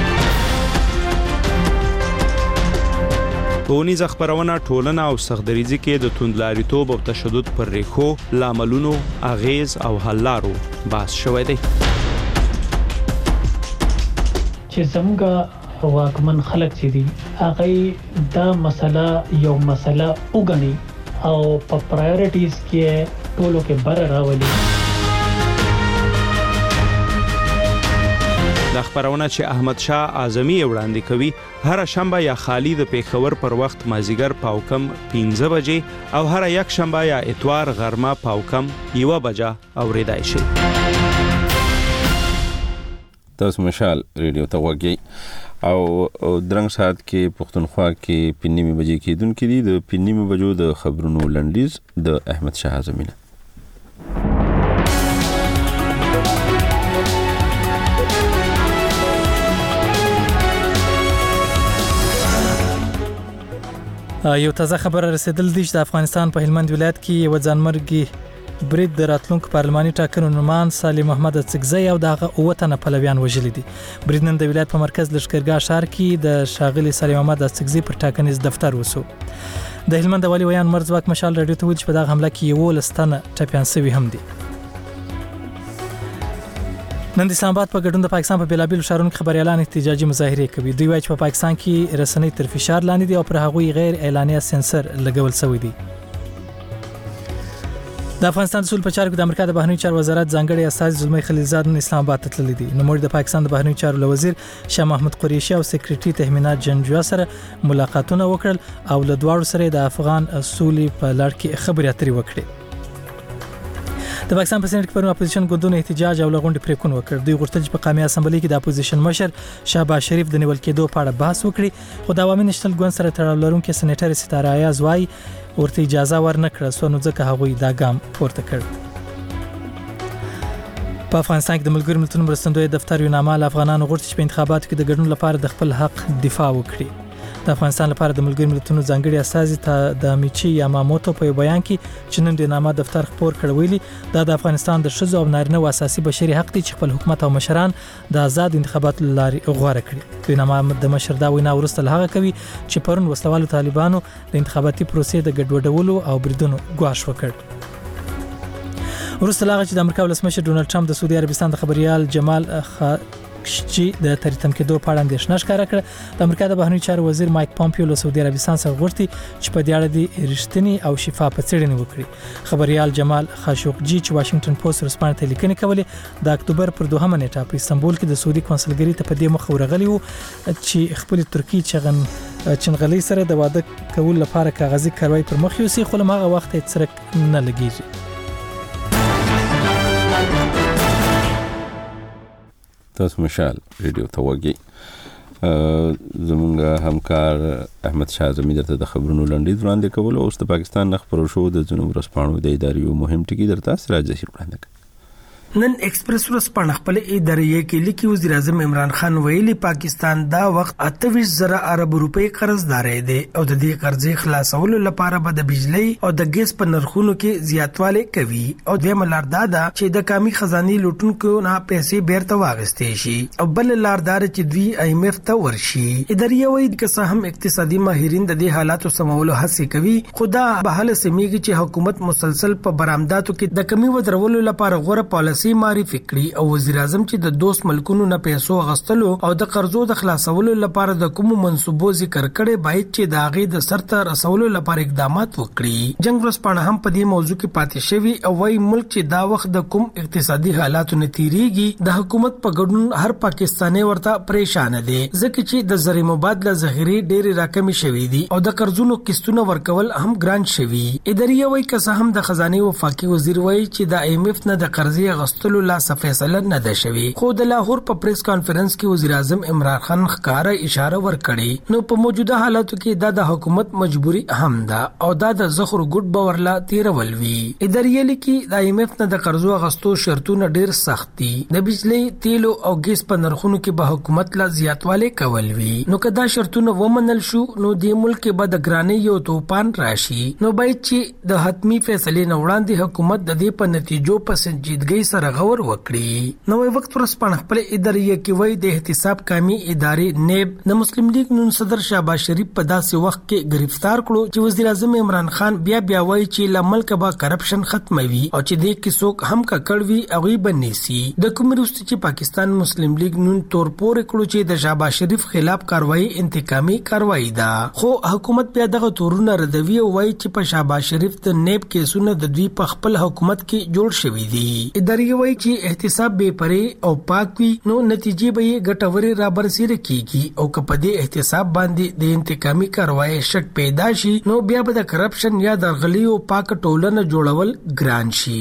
ټولنیز خبرونه ټولنه او سختدریزي کې د توندلاریتوب او تشدد پر ریخو لاملونو اغیز او حلارو باس شوې دي چې څنګه واکمن خلک چې دي هغه دا مسله یو مسله وګڼي او په پرایورټیز کې ټولو کې بر راولي د خبرونه چې احمد شاه اعظمي وړاندې کوي هر شنبه یا خالی د پیښور پر وخت مازیګر پاوکم پنځه بجې او هر یک شنبه یا اتوار غرمه پاوکم یو بجې اوریدای شي تاسو مشال ریډیو ته وګورئ او درنګ سات کې پښتونخوا کې پنځمه بجې کې دن کې د پنځمه بجو د خبرونو لنډیز د احمد شاه اعظمي یو تازه خبر رسیدل دی چې د افغانستان په هلمند ولایت کې یو ځانمرګي برید د راتلونکو پارلماني ټاکنو نومان سالم محمد څګزی او دغه اوه تنه پلویان وژلي دي. برید نن د ولایت په مرکز لشکرګاه ښار کې د شاغلي سالم محمد څګزی پر ټاکنیز دفتر وسو. د هلمند والي ویان مرزواک مشال رادیو ته ویل چې په دغه حمله کې یو لستانه ټپيان شوي هم دي. نن د اسلام آباد په ګډون د پاکستان په بیلابیل شهرونو کې خبريالان احتجاجي مظاهره کوي. دوی وايي چې په پاکستان کې رسنۍ تر فشار لاندې دي او پر هغوی غیر اعلانیه سنسر لګول شوی دی. د افغانستان د سول په چارو کې د امریکا د بهرنیو چارو وزارت ځانګړي استازي زلمي خلیلزاد نن اسلام آباد ته تللي دي. نو موږ د پاکستان د بهرنیو چارو وزیر شاه محمود قریشي او سکریټري تهمینات جنجوا سره ملاقاتونه وکړل او له دواړو سره د افغان سولې په لړ کې خبرې اترې وکړې. د پاکستان په سینټ کې پرون اپوزیشن ګوندونو احتجاج او لغونډې پریکون وکړ. دوی غوښتل چې په قومي اسمبلی کې د اپوزیشن مشر شهباز شریف د نیول کېدو په اړه بحث وکړي، خو د عوامي نشنل ګوند سره تړاو لرونکي سېنیټر ستاره ایاز وايي ورته اجازه ورنکړه، سو نو ځکه هغوی دا ګام پورته کړ. په افغانستان کې د ملګرو ملتونو مرستندوی دفتر یو نامه افغانانو غوښتل چې په انتخاباتو کې د ګډون لپاره د خپل حق دفاع وکړي. د افغانستان لپاره د ملګرو ملتونو ځانګړي استازي ته د میچي یاماموتو په بیان کې چې نن د نامه دفتر خبر کړ ویلي دا د افغانستان د شذو او نارینه او اساسي بشري حق دی چې خپل حکومت او مشران د آزاد انتخاباتو لارې غوړه کړي. د نامه د مشر دا وینا ورسته هغه کوي چې پرون وسلوالو طالبانو د انتخاباتي پروسې د ګډوډولو او بریدونو ګواښ وکړ. ورسته هغه چې د امریکا ولسمشر ډونالد ټرمپ د سعودي عربستان د خبريال جمال خ چې د تریتم کېدو په اړه اندېښنه ښکاره کړه. د امریکا د بهرنیو چارو وزیر مایک پامپیو له سعودي عربستان سره غوښتي چې په دې اړه د رښتینی او شفاف څېړنې وکړي. خبريال جمال خاشقجي چې واشنگټن پوسټ رسپانه ته لیکنې کولې د اکتوبر پر دوهمه نیټه په استانبول کې د سعودي کنسولګری ته په دې مخ ورغلی وو چې خپل ترکی چغن چنغلي سره د واده کول لپاره کاغذي کاروای پر مخ یوسي، خو هغه وخت یې څرک نه لګیږي. تاسو مشال ریډیو ته وګورئ. زمونږ همکار احمد شاه زمي درته د خبرونو لنډیز وړاندې کول او د پاکستان نه خبرو شو د جنوب ورځپاڼو د ادارې مهم ټکی درته سراج ظهیر وړاندې کړ. نن ایکسپریس ورځپاڼه خپل ادارې کې لیکي وزیر اعظم عمران خان ویلي پاکستان دا وخت اته زره ارب روپۍ قرضدار دی او د دې قرضې خلاصولو لپاره به د بجلی او د ګیس په نرخونو کې زیاتوالی کوي او د ملاردار دا چې د کامی خزاني لوټونکو نه پیسې بیرته واغستې شي او بل لاردار چې دوی آی ایم ایف ته ورشي. ادارې وایي چې هم اقتصادي ماهرین د دې حالاتو سمولو هڅه کوي، خدا به حل سمېږي چې حکومت مسلسل په برآمداتو کې د کمی ودرولو لپاره غوړه پالیسي معرفي کړي او وزیر اعظم چې د دوست ملکونو نه پیسو غستلو او د قرضو د خلاصولو لپاره د کوم منصوبو ذکر کړي باید چې د هغه د سرته رسولو لپاره اقدامات وکړي. جنگ ورځپاڼه هم په دې موضوع کې پاتې شوی او وايي ملک چې دا وخت د کوم اقتصادي حالاتو نه تیریږي د حکومت په ګډون هر پاکستاني ورته پریشان دي ځکه چې د زری مبادله ذخیره ډېر راکمې شوې دي او د قرضونو قسطونه ورکول هم ګران شوي. ادارې وايي که هم د خزانه وفاقي وزیر وايي چې د آی ایم ایف نه د قرضې غستلو لا فیصله نه ده شوی، خو د لاهور په پریس کانفرنس کې وزیر اعظم عمران خان ښکارا اشاره ورکړي نو په موجوده حالاتو کې دا د حکومت مجبوری هم ده او دا د زخر ګډ باورلا تیرول وی. ادارې لیکي د آی ایم ایف نه د قرضو غستو شرطونه ډیر سخت دي، د بجلی تیلو او ګیس په نرخونو کې به حکومت لا زیاتواله کول وی. نو کدا شرطونه ومنل شو نو د ملک به د ګرانی یو توپان راشي، نو باید چې د حتمی فیصله نه وړاندې حکومت د دې په نتیجو په سنجیدګۍ سره غور وکړي. نوې وخت ورځپاڼه خپل ادارې کې وایي د احتساب قومي ادارې نیب د مسلم لیگ نون صدر شهباز شریف په داسې وخت کې گرفتار کړو چې وزیر اعظم عمران خان بیا بیا وایي چې ل ملک به کرپشن ختموي او چې د کې څوک هم ککړوي او بنسي. د کوم وروسته چې پاکستان مسلم لیگ نون تور پورې کړو چې د شهباز شریف خلاف کاروایی انتقامي کاروایی ده، خو حکومت بیا دغه تورونه ردوي او وایي چې په شهباز شریف د نیب کیسونه د دوی په خپل حکومت کې جوړ شوي دي. ادارې وایي چې احتساب به پرې او پاک وي نو نتیجې به یې ګټوري را برسېره کیږي او که په دې احتساب باندې د انتقامي کاروایی شک پیدا شي نو بیا به د کرپشن یا د غلی او پاک ټولنه جوړول ګران شي.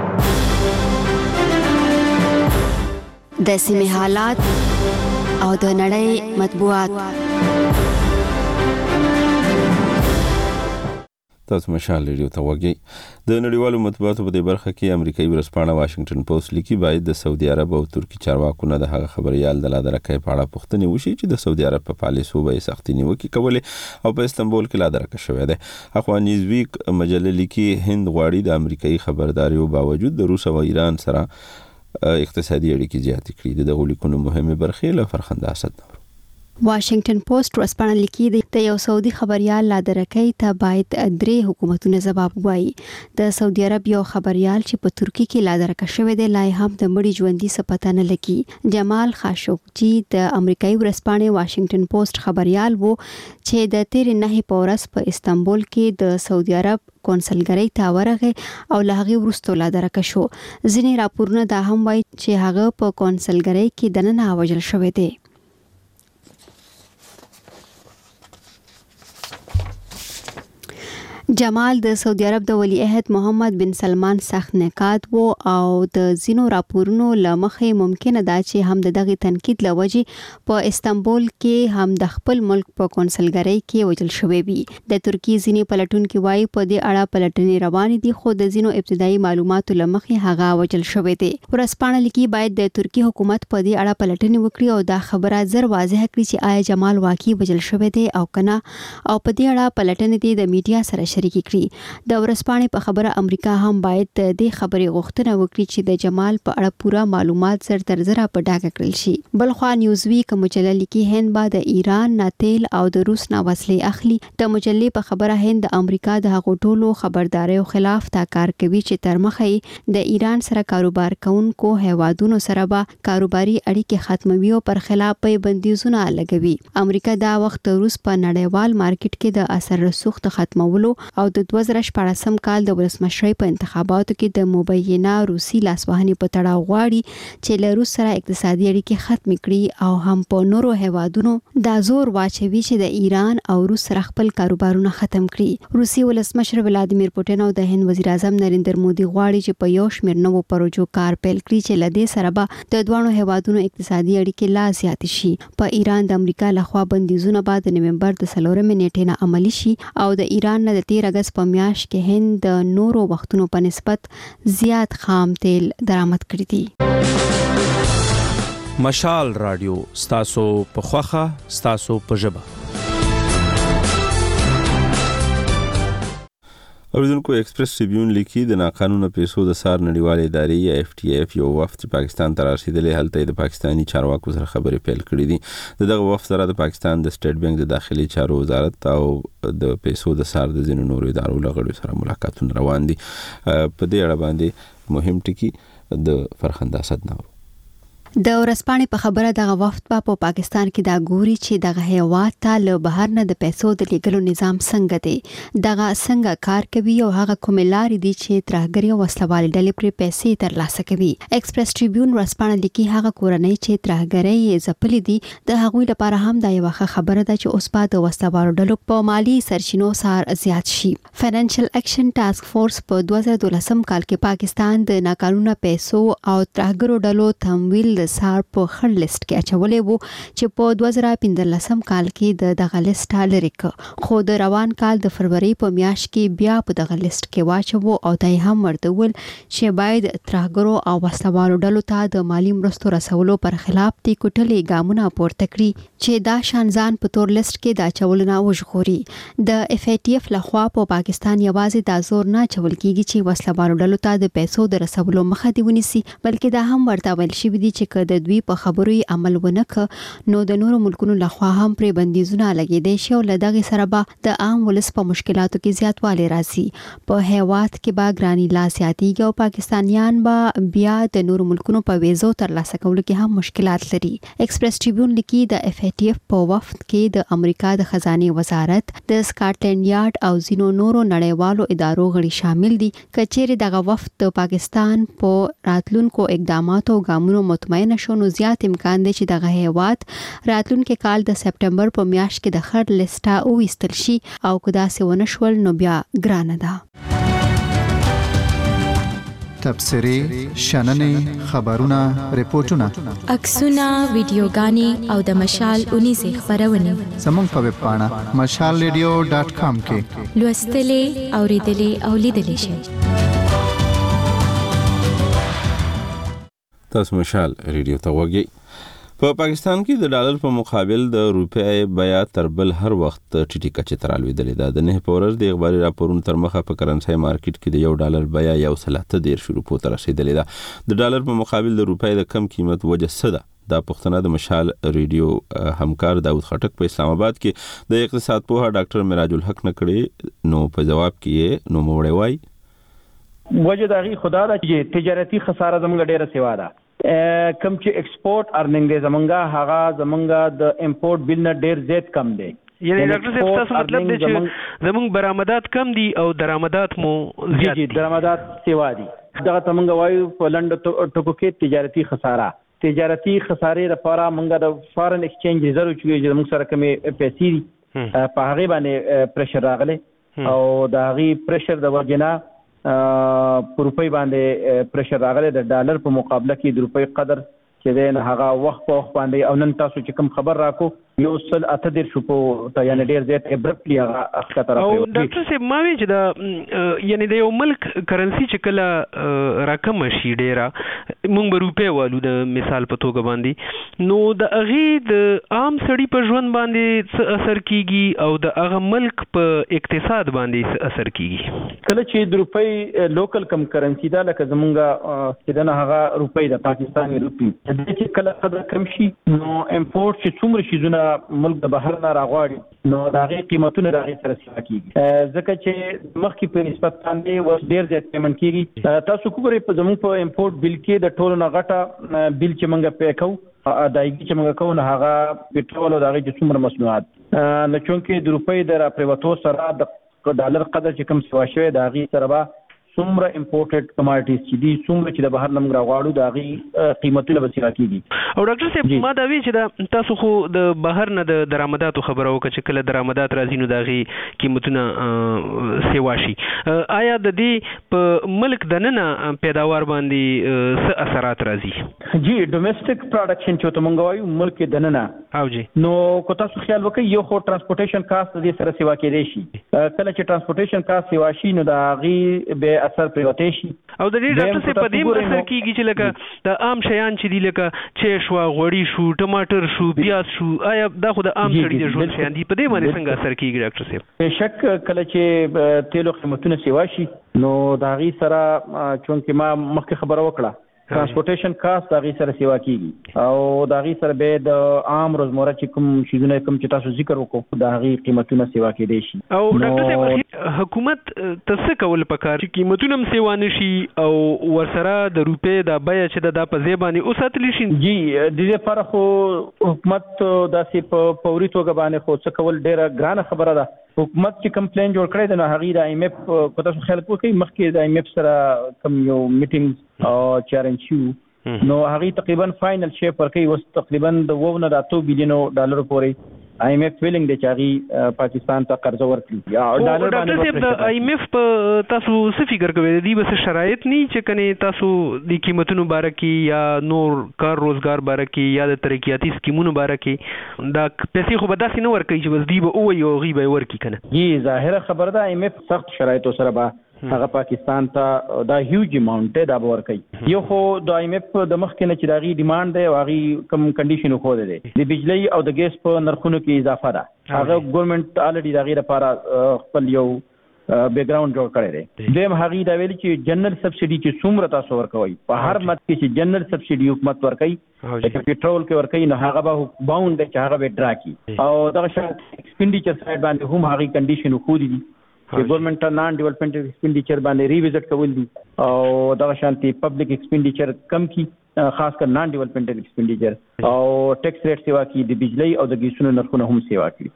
د سیمې حالات او د نړۍ مطبوعات. تاسو مشال ریډیو ته وګورئ. د نړیوالو مطبوعاتو په دې برخه کې امریکایي ورځپاڼه واشنگټن پوسټ لیکي باید د سعودي عرب او ترکی چارواکو نه د هغه خبريال د لادرکې په اړه پوښتنه وشي چې د سعودي عرب په پالیسو به سختي نیوکه کولې او په استنبول کې لادرکه شوې ده. اخوا نیوزویک مجله لیکي هند غواړي د امریکایي خبرداريو باوجود د روس او ایران سره اقتصادي اړیکې زیاتې کړي. د غولیکونو مهمه برخه له فرخنده اسد نور. واشنگټن پوسټ ورځپاڼه لیکي د یو سعودي خبريال لادرکۍ ته باید درې حکومتونه جواب وایي. د سعودي عرب یو خبريال چې په ترکی کې لادرکه شوی دی لای هم د مړي ژوندۍ سپته نه لګي. جمال خاشقجي د امریکایي ورځپاڼې واشنگټن پوسټ خبريال وو چې د تیر نه په ورځ په استنبول کې د سعودي عرب کونسلګری ته ورغه او له هغه وروسته لادرکه شو. ځینې راپورونه دا هم وایي چې هغه په کونسلګری کې دننه وژل شوی دی. جمال د سعودي عرب د ولی عہد محمد بن سلمان سخت نقاد وو او د زینو راپورونو لمخې ممکنه ده چې هم د دغه تنقید لوجې په استنبول کې هم د خپل ملک په کونسلګری کې وجل شوی وي. د ترکی زینی پلټونکو وايي په دې اړه پلټنې روانې دي خو د زینو ابتدایي معلوماتو لمخې هغه وجل شوی دی. ورځپاڼه لیکي باید د ترکی حکومت په دې اړه پلټنې وکړي او دا خبره زر واضح کړي چې آیا جمال واقعي وجل شوی دی او کنه او په دې اړه پلټنې دي د میډیا سره شریک کړي. د ورځپاڼې په خبره امریکا هم باید د دې خبرې غوښتنه وکړي چې د جمال په اړه پوره معلومات زر تر زره په ډاګه کړل شي. بلخوا نیوزویک مجله لیکي هند با د ایران نه تیل او د روس نه وسلې اخلي. د مجلې په خبره هند د امریکا د هغو ټولو خبرداريو خلاف تا کار کوي چې تر مخه د ایران سره کاروبار کوونکو هیوادونو سره به کاروباري اړیکې ختموي او پر خلاف په بندیزونه لګوي. امریکا دا وخت روس په نړیوال مارکیټ کې د اثر رسوخ ختمولو او د دوه زره شپږم کال د ولسمشرۍ په انتخاباتو کې د مبینه روسي لاسوهنې په تړاو غواړي چې له روس سره اقتصادي اړیکې ختم کړي او هم په نورو هیوادونو دا زور واچوي چې د ایران او روس سره خپل کاروبارونه ختم کړي. روسي ولسمشر ولادیمیر پوتین او د هند وزیر اعظم نریندر مودي غواړي چې په یو شمېر نوو پروژو کار پیل کړي چې له دې سره به د دوه هیوادونو اقتصادي اړیکې لا زیات شي. په ایران د امریکا لخوا بندیزونه بعد د نومبر د څلورمې نیټې نه عملی شي او د ایران نه د تیر اگست په میاشت کې هند د نورو وختونو په نسبت زیات خام تیل درآمد کړی دي. مشال رادیو ستاسو په خوخه ستاسو په ژبه. اوریدونکو ایکسپریس ټریبیون لیکي د ناقانونه پیسو د سار نړیوال ادارې یا اف ټي اف یو وفد پاکستان ته رسیدلی هلته د پاکستانی چارواکو سره خبرې پیل کړې دي. دغه وفد سره د پاکستان د سټیټ بانک د داخلي چارو وزارت او د پیسو د سار د ځینو نورو ادارو لغړو سره ملاقاتونه روان دي. په دې اړه باندې مهم ټکی د فرخنده اسد نور. د ورځپاڼې په خبره دغه وفد په پاکستان کې دا ګوري چې دغه هیواد ته له بهر نه د پیسو د لیږلو نظام څنګه دی، دغه څنګه کار کوي او هغه کومې لارې دي چې ترهګري او وسلوالې ډلې پرې پیسې ترلاسه کوي. ایکسپریس ټریبیون ورځپاڼه لیکي هغه کورنۍ چې ترهګري یې ځپلې دي د هغوی لپاره هم دا یوه ښه خبره ده چې اوس به د وسلوالو ډلو په مالي سرچینو سار زیات شي. فاینانشل اکشن ټاسک فورس په دوه زره دولسم کال کې پاکستان د ناقانونه پیسو او ترهګرو ډلو تمویل سار په خړ لیست کې اچولې وو چې په دوه زره پنځلسم کال کې د دغه لیست لري ک خو د روان کال د فروری په میاشت کې بیا په دغه لیست کې واچو او دای هم ورته ول چې باید ترهګرو او وسلوالو ډلو ته د مالی مرستو رسولو پر خلاف دي کوټلې ګامونه پورته کړي چې دا شانزان په تور لیست کې دا چولنه وژغوري. د اف ای ټی اف لخوا په پاکستان یوازې دا زور نه چول کیږي چې وسلوالو ډلو ته د پیسو د رسولو مخه دی ونیسي بلکې دا هم ورته ویل شوی دی چې د دوی په خبرو عمل ونکړ نو د نورو ملکونو لخوا هم پرې بندیزونه لګیدي شي او له دغه سره به د عام ولس په مشکلاتو کې زیاتوالی راځي. په هیواد کې به ګرانی لا زیاتیږي او پاکستانیان به بیا د نورو ملکونو په ویزو ترلاسه کولو کې هم مشکلات لري. ایکسپریس ټریبیون لیکي د اف ای ټی اف په وفد کې د امریکا د خزانه وزارت د سکاټلند یارډ او زینو نورو نړیوالو ادارو غړي شامل دي. کچېره دغه وفد د پاکستان په راتلونکو اقداماتو او ګامونو مطمئن شو نو زیات امکان دی چې دغه هیواد راتلونکي کال د سپټمبر په میاشت کې د خړ لیسټه او وستل شي او کدا سه ونشول نو بیا ګرانه ده. تبصرې شننې خبرونه ریپورتونه عکسونه ویډیوګانې او د مشال اونیزې خبرونه زموږ په ویب پاڼه مشال ریډیو ډاټ کام کې لوستلې اوریدلې او لیدلې شئ. تاسو مشال ریډیو ته وګورئ. په پاکستان کې د ډالر په مقابل د روپۍ بیا تر بل هر وخت ټیټی کچې ته رالوېدلې ده. د نه پورز د اخباري راپورونو تر مخه په کرنسي مارکیټ کې د یو ډالر بیا یو سل اته دېرش روپو ته رسیدلې ده. د ډالر په مقابل د روپۍ د کم قیمت وجه څه ده؟ دا پښتنه د مشال ریډیو همکار داود خټک په اسلام آباد کې د اقتصاد پوها ډاکټر مراج الحق نه کړي، نو په جواب کې نو موړې وای وجه دغه خدا د تجارتي خساره زموږ ډیره سیوا ده. کم چې ایکسپورټ ارننګ دی زمونږه هغه زمونږه د امپورټ بل نه ډیر زیات کم دی. یعنی ډاکټر صاحب تاسو مطلب دی چې زمونږ برآمدات کم دي او درآمدات مو زیات دي؟ درآمدات سیوا دي. دغه تمنګ وایو په لند ټکو کې تجارتي خساره تجارتي خسارې لپاره مونږ د فارن ایکسچینج ریزرو چې زموږ سره کومې پیسې دي په هغه باندې پریشر راغلی او د هغه پریشر د وجنه په روپۍ باندې پریشر راغلی. د ډالر په مقابله کې د روپۍ قدر چې دی نه هغه وخت په وخت باندې او نن تاسو چې کوم خبر راکو یو سل اته دېرش روپو ته یعنې ډېر زیات ابرپټلی هغه ښکته راپرېوتی. او ډاکټر صاحب ما وایي چې د یعنې د یو ملک کرنسي چې کله راکمه شي ډېره موږ به روپۍ والو د مثال په توګه باندې، نو د هغې د عام سړي په ژوند باندې څه اثر کیږي او د هغه ملک په اقتصاد باندې څه اثر کیږي؟ کله چې د روپۍ لوکل کم کرنسي ده لکه زمونږ چې ده نه هغه روپۍ ده پاکستاني روپۍ چې کله قدر کم شي نو امپورټ چې څومره شیزونه ملک د بهر نه راغواړي نو د هغې قیمتونه د هغې سره سیوا کېږي، ځکه چې مخکې په نسبت باندې اوس ډېر زیات پیمنټ کېږي. تاسو وګورئ په زموږ په امپورټ بل کې د ټولو نه غټه بل چې موږ پې کوو ادایګي چې موږ کوو نو هغه پټرول او د هغې چې څومره مصنوعات نو چونکې د روپۍ د راپرېوتو سره د ډالر قدر چې کوم سیوا شوی د هغې سره به څومره امپورټډ کماډیټیز چې دي څومره چې د بهر نه موږ راغواړو د هغې قیمتونه به سیوا کېږي. او ډاکټر صاحب ما دا وی چې دا تاسو خو د بهر نه د درآمداتو خبره وکړه چې کله درآمدات راځي نو د هغې قیمتونه سیوا شي. آیا د دې په ملک دننه پیداوار باندې څه اثرات راځي؟ جی ډومېسټک پروډکشن چې ورته موږ وایو ملک دننه او جی نو که تاسو خیال وکړئ یو خو ټرانسپورټیشن کاست د دې سره سیوا کېدی شي. کله چې ټرانسپورټیشن کاست سیوا شي نو د هغې به اثر پریوتی شي. او د دې ډاکټر صاحب په دې اثر کېږي چې لکه د عام شیان چې دي لکه چای شوه، غوړي شو، ټماټر شو، پیاز شو، آیا دا خو د عام سړي د ژوند شیان دي؟ په دې باندې څنګه اثر کېږي ډاکټر صاحب؟ بېشک کله چې تیلو قیمتونه سیوا شي نو د هغې سره چونکې ما مخکې خبره وکړه ټرانسپورټیشن کاست د هغې سره سیوا کېږي او د هغې سره بیا د عام روزمره چې کوم شیزونه کوم چې تاسو ذکر وکړو د هغې قیمتونه سیوا کېدی شي. او ډاکټر صاحب حکومت ته څه کول پکار چې قیمتونه هم سیوا نه شي او ورسره د روپۍ دا بیه چې ده دا په ځای باندې وساتلی شي؟ جی د دې لپاره خو حکومت داسې په فوري توګه باندې خو څه کول ډېره ګرانه خبره ده. حکومت چې کوم پلان جوړ کړی دی نو هغې د ایم ایف که تاسو خیال وکړئ مخکې د ایم ایف سره کوم یو میټینګ چې ارینج شوي نو هغې تقریبا فاینل شیپ ورکوي. اوس تقریبا د اوو نه د اتو بلیونو ډالرو پورې آی ایم ایف ویلنګ دی چې هغې پاکستان ته قرضه ورکړي. ډاکټر صاحب د آی ایم ایف په تاسو څه فکر کوئ؟ د دې به څه شرایط نه چې کنې تاسو د قیمتونو باره کې یا نور کار روزګار باره کې یا د ترقیاتي سکیمونو باره کې دا پیسې خو به داسې نه ورکوي چې بس دوی به ووایي او هغوی به یې ورکړي که نه؟ جی ظاهره خبره ده آی ایم ایف سخت شرایطو سره به هغه پاکستان ته دا هیوج اماونټ دی دا به ورکوي. یو خو د آی ایم ایف د مخکې نه چې د هغې ډیمانډ دی او هغې کوم کنډیشن وښودی دی د بجلۍ او د ګیس په نرخونو کې اضافه ده هغه ګورنمنټ الریډي د هغې لپاره خپل یو بیکګراوند جوړ کړی دی. دویم هغې دا ویلي چې جنرل سبسډي چې څومره تاسو ورکوئ په هر مد کې چې جنرل سبسډي حکومت ورکوي لکه پټرول کې ورکوي نو هغه به باونډ دی چې هغه به ډرا کړي او دغه شان ایکسپینډیچر سایډ باندې هم هغې کنډیشن وښودي دي چې ګورنمنټ نان ډیولپمنټ ایکسپینډیچر باندې ریویزټ کول دي او دغه شانتي پبلک ایکسپینډیچر کم کی خاص کر نان ډیولپمنټ ایکسپینډیچر او ټیکس ریټ سیوا کی د بجلی او د ګیسونو نرخونه هم سیوا کړي.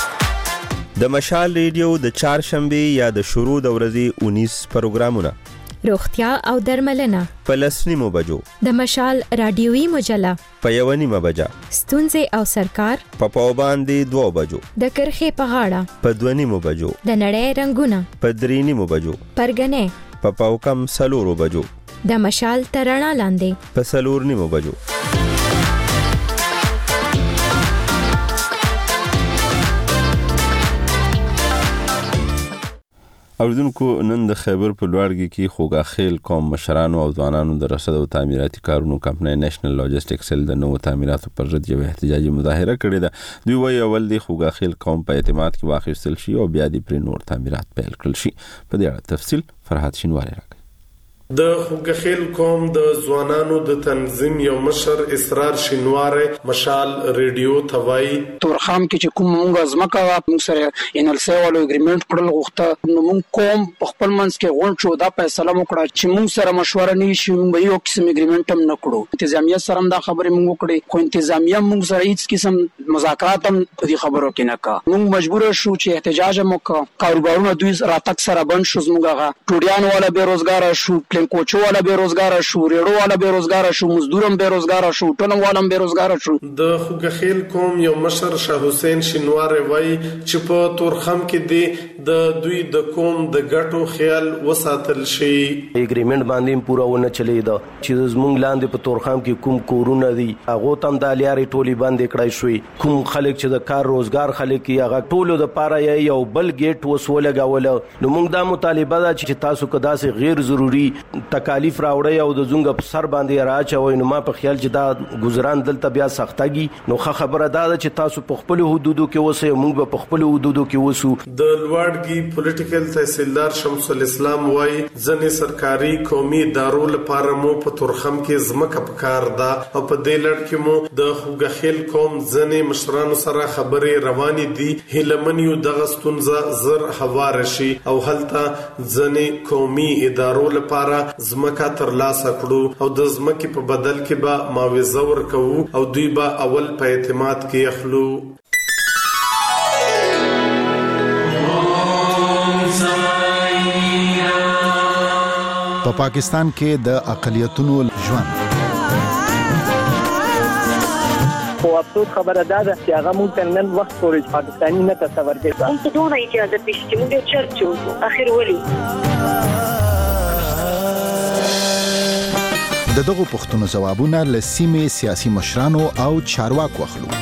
د مشال ریډیو د چهارشنبه یا د شروع د ورځې اونیس پروګرامونه روغتیا او درملنه په لس نیمو بجو د مشال رادیوي مجله په یو نیمه بجه ستونزې او سرکار په پاو باندې دوه بجو د کرخې په غاړه په دوه نیمو بجو د نړۍ رنگونه په درې نیمو بجو پرګنې په پاو کم سلورو بجو د مشال ترڼا لاندې په سلور نیمو بجو اوردونکو نن د خیبر په لوړګي کې خوګا خیل قوم مشرانو او ځوانانو د رسد او تعمیراتي کارونو کمپنۍ نېشنل لاجستیک سیل د نوو تعمیراتو پر ضد یو احتجاجي مظاهره کړې ده. دوی وايي اول د خوګا خیل قوم په اعتماد کې واخیستل شي او بیا د پر نور تعمیرات پیل کړل شي. په دې اړه تفصیل فرحات شینواری راکړي. د خوګخیل قوم د ځوانانو د تنظیم یو مشر اسرار شینواره مشال ریډیو توای تورخام کې چې کوم موږ ازمکه موږ سره ان ال سی والو اګریمنت کړل غوښته نو موږ قوم په خپل منځ کې غونډ شو دا فیصله وکړه چې موږ سره مشوره نه شي موږ یو قسم اګریمنت هم نکړو. انتظامیه سره دا خبره موږ وکړې خو انتظامیه موږ سره هیڅ قسم مذاکرات هم په دې خبرو کې نه کا. موږ مجبور شو چې احتجاج هم وکړو. کاروبارونه دوی راتک سره بند شو زموږه ټوډیان والا بیروزګار شو کوچو والا بیروزګار شو ریړو والا بیروزګار شو مزدورم بیروزګار شو ټولم والم بیروزګار شو. د خوګخیل قوم یو مشر شاه حسین شینواره وای چې په تورخم کې دی د دوی د قوم د ګټو خیال وساتل شي. اګریمنت باندې پورا ونه چلی دا چې زمونږ لاندې په تورخم کې کوم کورونه دي هغه تم د الیاري ټولي باندې کړای شوی کوم خلک چې د کار روزګار خلک هغه ټولو د پاره یو بل گیټ وسوله غول نو موږ دا مطالبه ده چې تاسو کدا سي غیر ضروري تکالیف راوړی او د زونګ په سر باندې راچوي نو ما په خیال چې دا گزاران دلته بیا سختګي نو خبره دا ده چې تاسو په خپل حدودو کې اوسئ موږ په خپل حدودو کې اوسو. د لوړګي پولیټیکل تحصیلدار شمس الاسلام وای ځنې سرکاري قومي ادارو لپاره مو په تورخم کې زمکه پکار ده او په دې لړ کې مو د خوګخیل قوم ځنې مشرانو سره خبرې روانې دي هلمنیو دغه ستونزه زر هوار شي او هلته ځنې قومي ادارو لپاره زمکه تر لاسه کړو او د زمکه په بدل کې به معاوضه ورکوو او دوی به اول په اعتماد کې اخلو. په پاکستان کې د اقلیتونو ژوند خو افسوس خبره ده چې هغه مونږ ته نن وخت پورې پاکستاني نه تصور کوي. موږ ته دوه اجازه پېښ چې موږ چرچو اخر ولي د دغه پښتنو جوابونه له سیمې سیاسي مشرانو او چارواکو اخلو.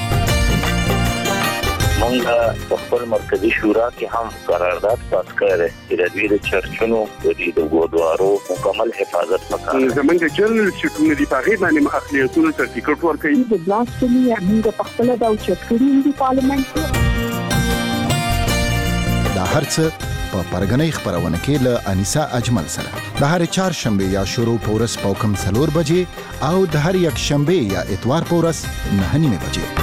مونږ په خپل مرکزی شورا کې هم قرارداد پاس کړی چې د دوی د چرچونو د ګودوارو مکمل حفاظت وکړي. زمونږ جنرال سکریټری په هغه باندې اقلیتونو سرټیفیکټ ورکړي. د بلاسفمي موږ په خپل د چرچونو د پارلیمنت دا هرڅه په پرګنۍ خبرونه کې له انیسا اجمل سره د هر چهارشنبه یا شروع پورس پاوکم څلور بجې او د هر یک شنبه یا اتوار پورس نه نیمه بجې.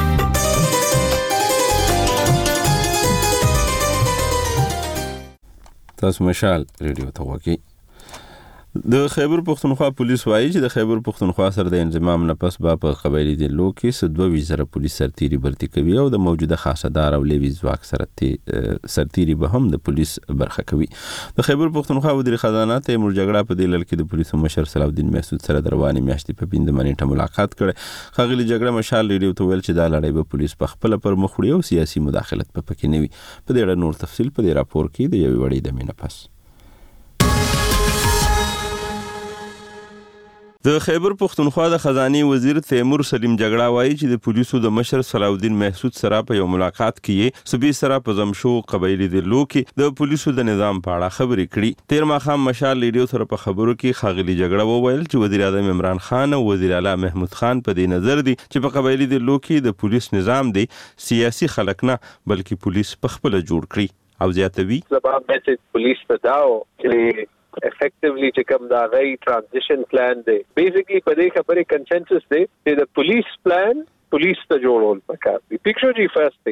تاسو مشال ریډیو ته وګورئ. د خیبر پښتونخوا پولیس وایي چې د خیبر پښتونخوا سره د انضمام نه پس به په قبایلی ډلو کې سدوه وزره پولیس سرتیري برتي کوي او د موجوده خاصدار او لیوي ځواک سره سرتیري به هم د پولیس برخه کوي. د خیبر پښتونخوا وزیر خزانه تیمور جګړه په دې لړ کې د پولیسو مشر صلاح الدین محسود سره درواني میاشتې په پنځه منېټه ملاقات کړي. خغلی جګړه مشال ریډیو ته ویل چې دا لړۍ به پولیس په خپل پر مخ وړي او سیاسي مداخلت په پکې نه وي. په دې اړه نور تفصیل په دې راپور کې د یوې وړې دمې نه پس. د خیبر پښتونخوا د خزانه وزیر تیمور سلیم جګړه وایي چې د پولیسو د مشر صلاح الدین محسود سره په یو ملاقات کې سبي سره په زمشو قبایلی ډلو کې د پولیسو د نظام په اړه خبرې کړي. تیر ماخام مشال ریډیو سره په خبرو کې خغلی جګړه وویل چې وزیر اعظم عمران خان او وزیر اعلی محمود خان په دې نظر دي چې په قبایلی ډلو کې د پولیس نظام دی سیاسي خلک نه بلکې پولیس په خپل جوړ کړي او زیاتوي. سبب میسج پولیس ته داو چې effectively چې کوم دا غي transition plan دی basically په دې خبره consensus دی چې the police plan police ته جوړول پکار دی. picture ji first thing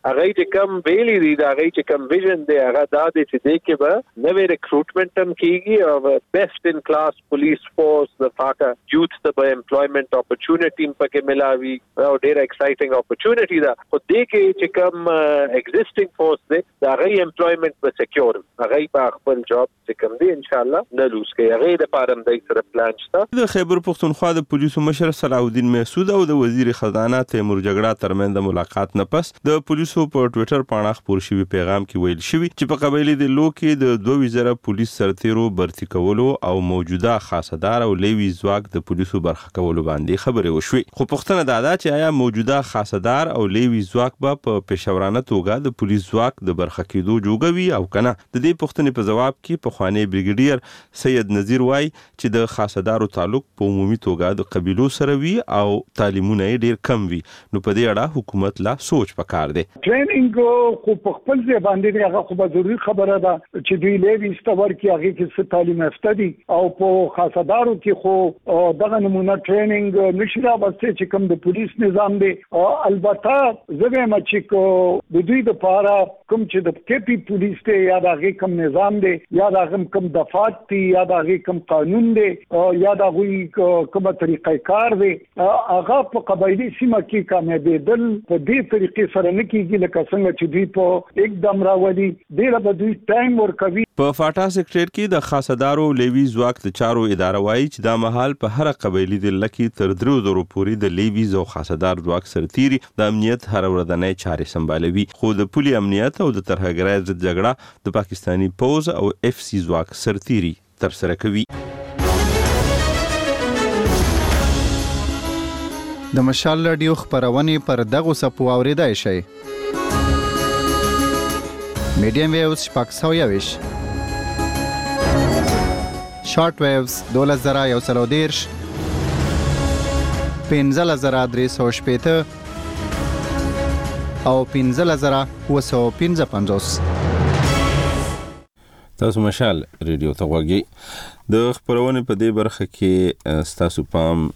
هغه چې کم ویلي دي دا هغه چې کم ویژن دی هغه دا دی چې دې کې به نوې ریکروټمنټ هم کیږي او بیسټ ان کلاس پولیس فورس د فاکا یوث ته امپلویمنٹ اپورچونټی پکې ملاوي او ډېر ایکسایټینګ اپورچونټی دا خو دې کې چې کم ایگزیسټینګ فورس دی دا هغه امپلویمنٹ به سکیور هغه په خپل جاب چې کم دی ان شاء الله نه لوس کوي هغه د پارم د سره پلان شته. د خیبر پختونخوا د پولیسو مشر صلاح الدین محسود او د وزیر خزانه تیمور جګړه ترمن د ملاقات نه پس د پولیسو په ټوئیټر باندې خبر شوی پیغام کې ویل شوی چې په قبایلی د لو کې د دوه وزره پولیس سرتیرو برتی کولو او موجوده خاصدار او لیوی ځواک د پولیسو برخه کولو باندې خبرې وشوي. خو پښتنه دا ده چې آیا موجوده خاصدار او لیوی ځواک به په پېښورانه توګه د پولیس ځواک د برخه کېدو جوړوي او کنه. د دې پښتنې په جواب کې په خوانی بریګیډیر سید نذیر وای چې د خاصدارو تعلق په عمومي توګه د قبيلو سره وي او تعلیمونه ډیر کم وي نو په دې اړه حکومت لا سوچ پکار دی. ټریننګ خو په خپل ځای باندې هغه خو به ضروري خبره ده چې دوی لیوی استور کې هغه کې څه تعلیم یافته دي او په خاصدارو کې خو دغه نمونه ټریننګ نشي راوځي چې کوم د پولیس نظام دی. البته زه هم چې کو د دوی د پاره کوم چې د کېپی پولیس ته یا د هغه کوم نظام دی یا د هغه کوم دفعات دی یا د هغه کوم قانون دی یا د هغه کومه طریقې کار دی هغه په قبایلی سیمه کې کامیابېدل په دې طریقې سره نه کیږي لکه څنګه چې دوی په एकदम راولي ډېر به دوی ټایم ورکوي. په فاټا سیکریټریټ کې د خاصدارو لیوی ځواک د چارو اداره وایي چې دا مهال په هر قبایلی د لکی تر درو زرو پورې د لیوی او خاصدار ځواک سرتيري د امنیت هر ورځنۍ چارې سمبالوي. خو د پولي امنیت او د ترهګرۍ ضد جګړه د پاکستانی پوز او اف سی ځواک سرتيري تر سره کوي. د مشال رادیو خبرونه پر دغه سپو اوریدای شي. میډیم ویوز شپږ سوه یویش، شارټ ویوز دولس زره یو سل او دېرش، پنځلس زره درې سوه شپېته او پنځلس زره اووه سوه پنځه پنځوس. تاسو مشال ریډیو ته غوږی. د خبرونه په دې برخه کې ستاسو پام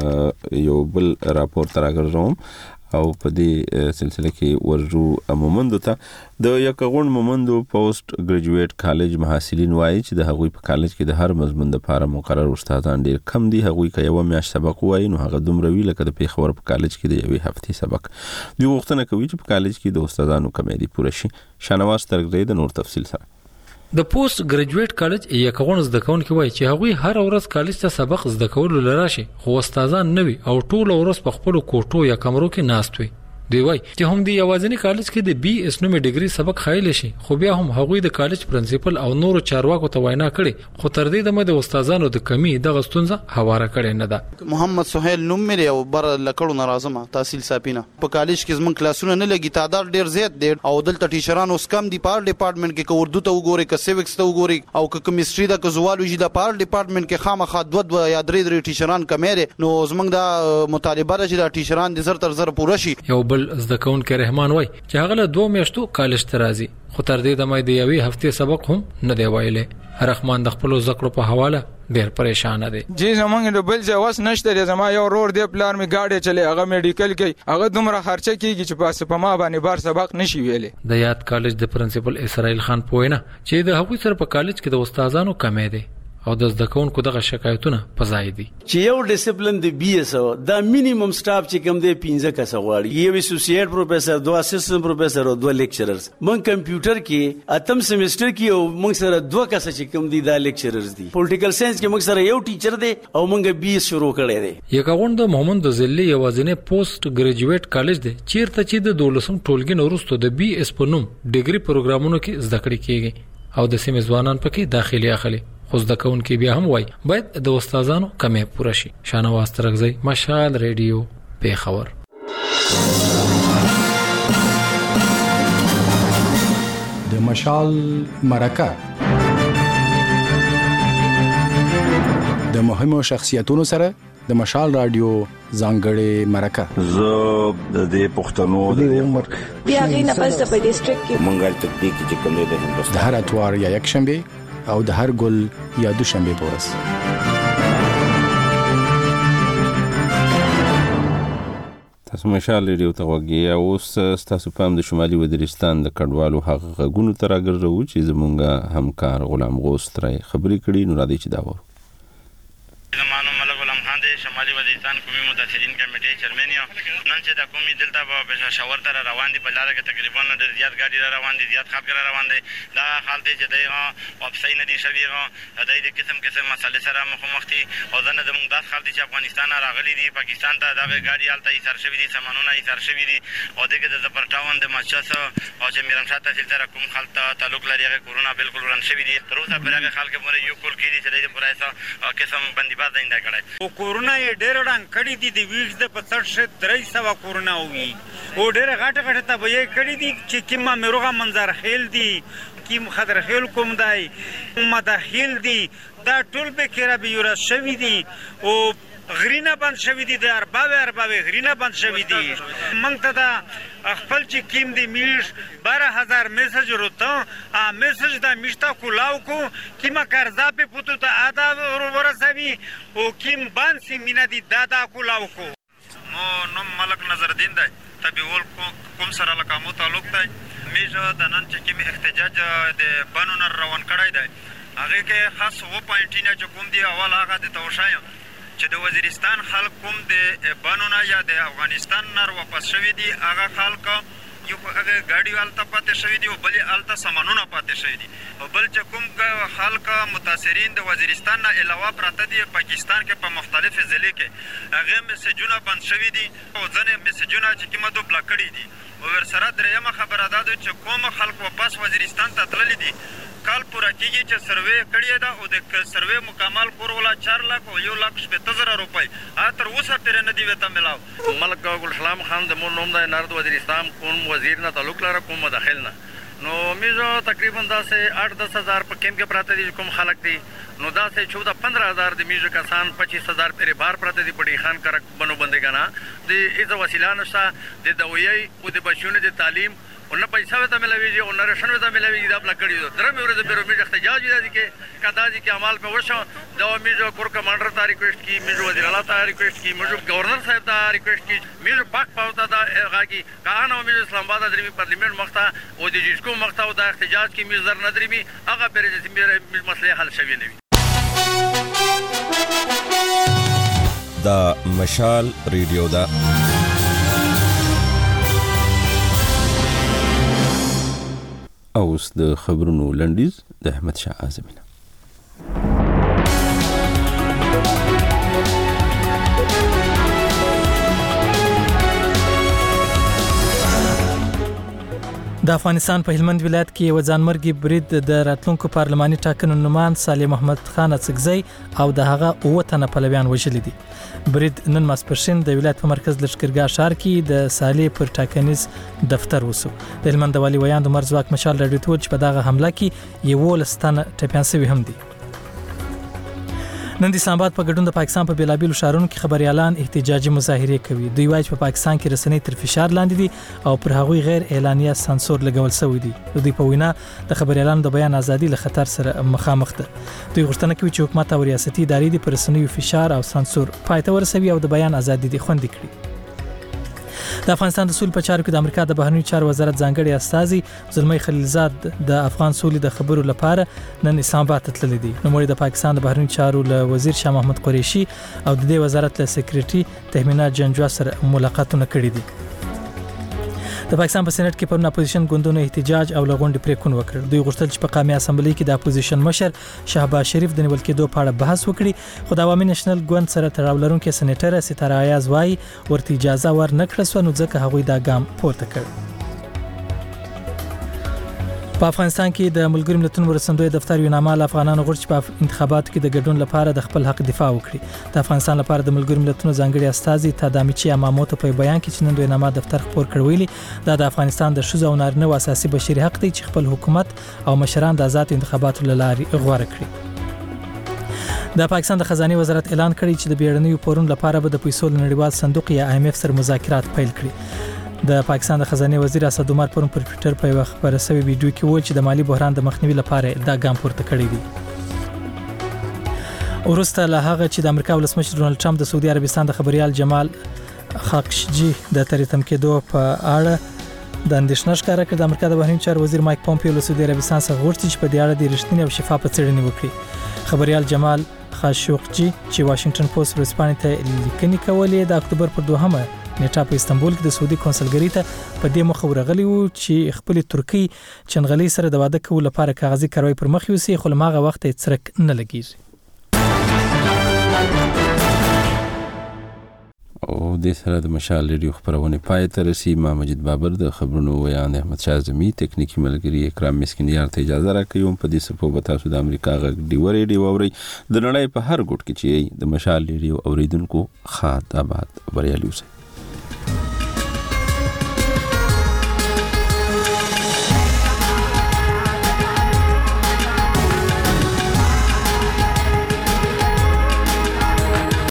یو بل راپور تراګرځوم او په دې سلسله کې ورجو مومندو ته د یکغون مومندو پوسټ ګریجویټ کالج محصلین وایي چې د هغوی په کالج کې د هر مضمون لپاره مقرر استادان ډیر کم دي. هغوی که یو میاشت سبق وایي نو هغه دومره وی لکه د پیښور په کالج کې د یوې هفتې سبق. دوی غوښتنه کوي چې په کالج کې د استادانو کمی دي پوره شي. شانواز ترګری د نور تفصیل سره. د پوسټ ګریجویټ کالج یکغون زده کوونکي وایي چې هغوی هر ورځ کالج ته سبق زده کولو لراشي خو استادان نه وي او ټول ورځ په خپل کوټو یا کمرو کې ناست وي. دی وای چې هم دی یوازینی کالج کې د بي اس نومي ډیګري سبق خایل شي خو بیا هم هغوی د کالج پرنسپل او نورو چارواکو ته وینا کړي خو تر دې د استادانو د کمی د غستونزه حواله کړي نه ده. محمد سہیل نوم مې او بر لکړو ناراضمه تحصیل ساپینا په کالج کې زمون کلاسونه نه لګي تعداد ډیر زیات دی او دلته ټیچران اوس کم دي. پار ډپارټمنټ کې کو اردو ته وګوري که سیوکس ته وګوري او که کیمستري دا که زوالوجي دا پار ډپارټمنټ کې خامخا دوه دوه یا درې درې ټیچران کمېره نو زمونږ دا مطالبه ده چې دا ټیچران د زر تر زر پوره شي. یو بل زده کوونکی رحمان وای چې هغه له دوه میاشتو کالج ته راځي خو تر دې د مې د یوې هفتې سبق هم نه دی وایلی. رحمان د خپل زکړو په حواله ډیر پریشان دي. جی زمونږ د بل ځای واس نشته. زما یو رور دی پلان می گاډي چلی هغه میډیکل کې هغه دومره خرچه کیږي چې پاس په ما باندې بار سبق نشي ویلي. د یاد کالج د پرنسپل اسرائیل خان پوینه چې د هغوی سره په کالج کې د استادانو کمی دی او د زده کوونکو دغه شکایتونه په ځای دي چې یو ډیسپلین د بي اس او دا مینیمم سټاف چې کوم دی پنځه کس غواړي یو اسوسییټ پروفیسور دوه اسسټنټ پروفیسور او دوه لیکچررز. مون کمپیوټر کې اتم سیمستر کې او مونږ سره دوه کس چې کوم دی دا لیکچررز دي. پولیټیکل ساينس کې مونږ سره یو ټیچر دی او مونږ بي اس شروع کړی دی. یکغون د محمد ذلی یوازینه پوسټ ګریجویټ کالج دی چیرته چې د دولسم ټولګي نورستو د بي اس په نوم ډیګري پروګرامونو کې زده کړې کیږي او د سیمه ځوانان پکې داخلي اخلي. خو زده کوونکي بیا هم وای باید د استادانو کمی پوره شي. شانواز ترغزی مشال ریډیو پیښور. د مشال مرکه د مهمو شخصیتونو سره د مشال رادیو ځانګړې مرکه. زه د دې پښتنو د عمر بیا غینه پس په ډیسټریکټ کې منګل تکنیک چې کوم دی د هندوستان د هر اتوار یا یک شنبه او د هر ګل یا دوشنبه پورس. مشال ریډیو ته وګورئ. اوس تاسو په د شمالي وزیرستان د کډوالو حق غږونو تر راګرځو چې زمونږ همکار غلام غوث ترې خبرې کړي. نو راځي چې دا وو زمانو ملک غلام خان د شمالي وزیرستان قومي متاثرین کمیټې چیرمن یو. نن چې د قومي دلته په شاور تر روان دي په لار کې تقریبا ډېر زیات gaadi روان دي زیات خلک روان دي. دا حال دی چې دغه واپسې نه دي شوی غو د قسم قسم مسالې سره مخامخ دي او ځنه د موږ داس خلک دي چې افغانستان راغلي دي پاکستان ته دا gaadi حالت یې سر شوی دي سامانونه یې سر شوی دي او دغه د زپرټاون د ماچاس او چې میرمشاه تحصیل سره کوم خلک تعلق لري هغه کورونا بالکل ورن شوی دي. تر اوسه پر هغه خلک باندې یو کول کړي چې د پرایسه قسم بندي باز نه کړي او کورونا یې ډېر ډنګ کړي دي د ویښ د پڅړ درې سو کورونا وي او ډېر غټه غټه ته به یې کړي دي چې کیما مروغه منظر خیل دي کیم خطر خیل کوم دی مداخل دي دا ټول به کېره به یورا شوی دي او غرینا بند شوی دي د ارباوه ارباوه غرینا بند شوی دي. مونږ ته دا خپل چې کیم دی میش بارہ هزار میسج وروته ا میسج دا میشتا کولاو کو کیما قرضا په پوتو ته ادا ورسوي او کیم بان سی مینا دي دادا کولاو کو. نو نو ملک نظر دین دی تبیول کوم سره لکامو تعلق دی میجه د نن چې کیم احتجاج د بانونر روان کړای دی هغه کې خاص و پوینټینه چې کوم دی اول هغه د توشایم چې د وزیرستان خلک کوم د بانونه یا د افغانستان نر واپس شوی دي هغه خلک یو هغه ګاډي والته پاتې شوی دي او بلې الته سامانونه پاتې شوی دي او بل چې کوم خلک متاثرین د وزیرستان نه علاوه پراته دي پاکستان کې په مختلف ضلع کې هغه میسجونه بند شوی دي او ځنې میسجونه چې کومه دو بلاک کړي دي او ورسره درېیمه خبره ده چې کوم خلک واپس وزیرستان ته تللي دي کال پوره کېږي چې سروې کړې ده او د سروې مکمل کور ولا چار لاک او یو لاک شپېته زره روپۍ هغه تر اوسه پرې نه دي ورته میلاو. ملک ګلسلام خان د مور نوم دی نارد وزیرستان کوم وزیر نه تعلق لري کوم مداخل نه نو میزو تقریبا داسې آठ دس هزار په کیم کې پراته دي کوم خلک دي نو داسې چودہ پندرہ ہزار د میزو کسان پچیس ہزار پرې بار پراته دي پړي خان کرک بنو بندګانا د ایزه وسیله نشته د دویي او د بچونو د تعلیم او نه پیسې ته ملويږي او نه رشن ته ملويږي دا بل کړی دو درمه ورته بیرو میډ احتجاج دي کې کدا دي کې عمل په وشو دا میجو کور کمانډر ته ریکوست کی میجو وزیر اعلی ته ریکوست کی میجو گورنر صاحب ته ریکوست کی میجو پاک پاوتا دا غاګي کانو میجو اسلام آباد درمی پارلیمنت مخته او د جسکو مخته او د احتجاج کې میزر ندرمی هغه پر دې میره مسله حل شوی نه وي. دا مشال ریډیو دا اوس د خبرونو لنډیز د احمد شاه اعظمي. د افغانستان په هلمند ولایت کې یو ځانمرګي برید د راتلونکو پارلماني ټاکنو نومان صالح محمد خان اڅکزی او د هغه اوه تنه پلویان وژلي دي. برید نن ماسپښین د ولایت په مرکز لشکرګاه ښار کې د صالح پر ټاکنیز دفتر وسو. د هلمند والي ویاند عمر ځواک مشال راډیو ته چې په دغه حمله کې یو لستانه ټپيان شوی هم دي. نن د اسلام آباد په ګډون د پاکستان په بیلابیلو ښارونو کې خبريالان احتجاجي مظاهره کوي. دوی وایي په پاکستان کې رسنۍ تر فشار لاندې دي او پر هغوی غیر اعلانیه سانسور لګول شوی دی. دوی په وینا د خبريالانو د بیان ازادي له خطر سره مخامخ ده. دوی غوښتنه کوي چې حکومت او ریاستي ادارې د پر رسنیو فشار او سانسور پای ته ورسوي او د بیان ازادي دي خوندي کړي. د افغانستان د سولې په چارو کې د امریکا د بهرنیو چارو وزارت ځانګړي استازي زلمی خلیلزاد د افغان سولې د خبرو لپاره نن اسلام آباد ته تللی دي. نو د پاکستان د بهرنیو چارو له وزیر شاه محمد قریشي او د دې وزارت له سکریټري تهمینا جنجوا سره ملاقاتونه کړي دي. د پاکستان په سېنات کې پرون اپوزیشن ګوندونو احتجاج او لغونډې پریکون وکړ. دوی غوښتل چې په قومي اسمبلی کې د اپوزیشن مشر شهباز شریف د نیول کېدو په اړه بحث وکړي، خو د عوامي نېشنل ګوند سره تړاو لرونکي سېنیټر ستاره ایاز وايي ورته اجازه ورنکړه سو، نو ځکه هغوی دا ګام پورته کړ. په افغانستان کې د ملګرو ملتونو مرستندوی دفتر یو نامه افغانانو غوښتي چې په انتخاباتو کې د ګډون لپاره د خپل حق دفاع وکړي. د افغانستان لپاره د ملګرو ملتونو ځانګړي استازي تادامیچی اماموتو په بیان کې چې نن دوی نامه دفتر خپور کړویلی دا د افغانستان د ښځو او نارینه اساسي بشري حق دی چې خپل حکومت او مشران د آزاد انتخاباتو لارې غوړه کړي. د پاکستان د خزانه وزارت اعلان کړی چې د بیړنیو پورونو لپاره به د پیسو نړیوال صندوق یا آی ایم اف سره مذاکرات پیل کړي. د پاکستان د خزانه وزیر اسد عمر پرون پر ټوئیټر په یو خبره سوي ویډیو کې وویل چې د مالی بحران د مخنیوي لپاره دا ګام پورته کړی دی. ورسته له هغه چې د امریکا ولسمشر ډونالد ټرمپ د سعودي عربستان د خبريال جمال خاکشجي د تریتم کېدو په اړه د اندېښنه ښکاره کړې. د امریکا د بهرنیو چارو وزیر مایک پومپیو له سعودي عربستان څخه غوښتي چې په دې اړه د رښتینې او شفافه څېړنې وکړي. خبريال جمال خاشقجي چې واشنگټن پوسټ ورځپاڼې ته لیکنې کولې د اکتوبر پر دوهمه نیټه په استانبول کې د سعودي کونسلګری ته په دې مخ ورغلی و چې خپل ترکی چنغلي سره د واده کولو لپاره کاغذي کاروي پر مخ یوسي، خو لمغه وخت یې څرک نه لګیږي. او د سره د مشال ریډیو خبرونه پای ته رسي. ما مجید بابر د خبرونو ویان احمد شاه زمي تکنیکی ملګری اکرام مسکینیار ته اجازه راکوم. په دې سپو به تاسو د امریکا غږ دی وری اوري د نړۍ په هر ګوټ کې چې د مشال ریډیو اوریدونکو خاط آباد بریالي اوسئ.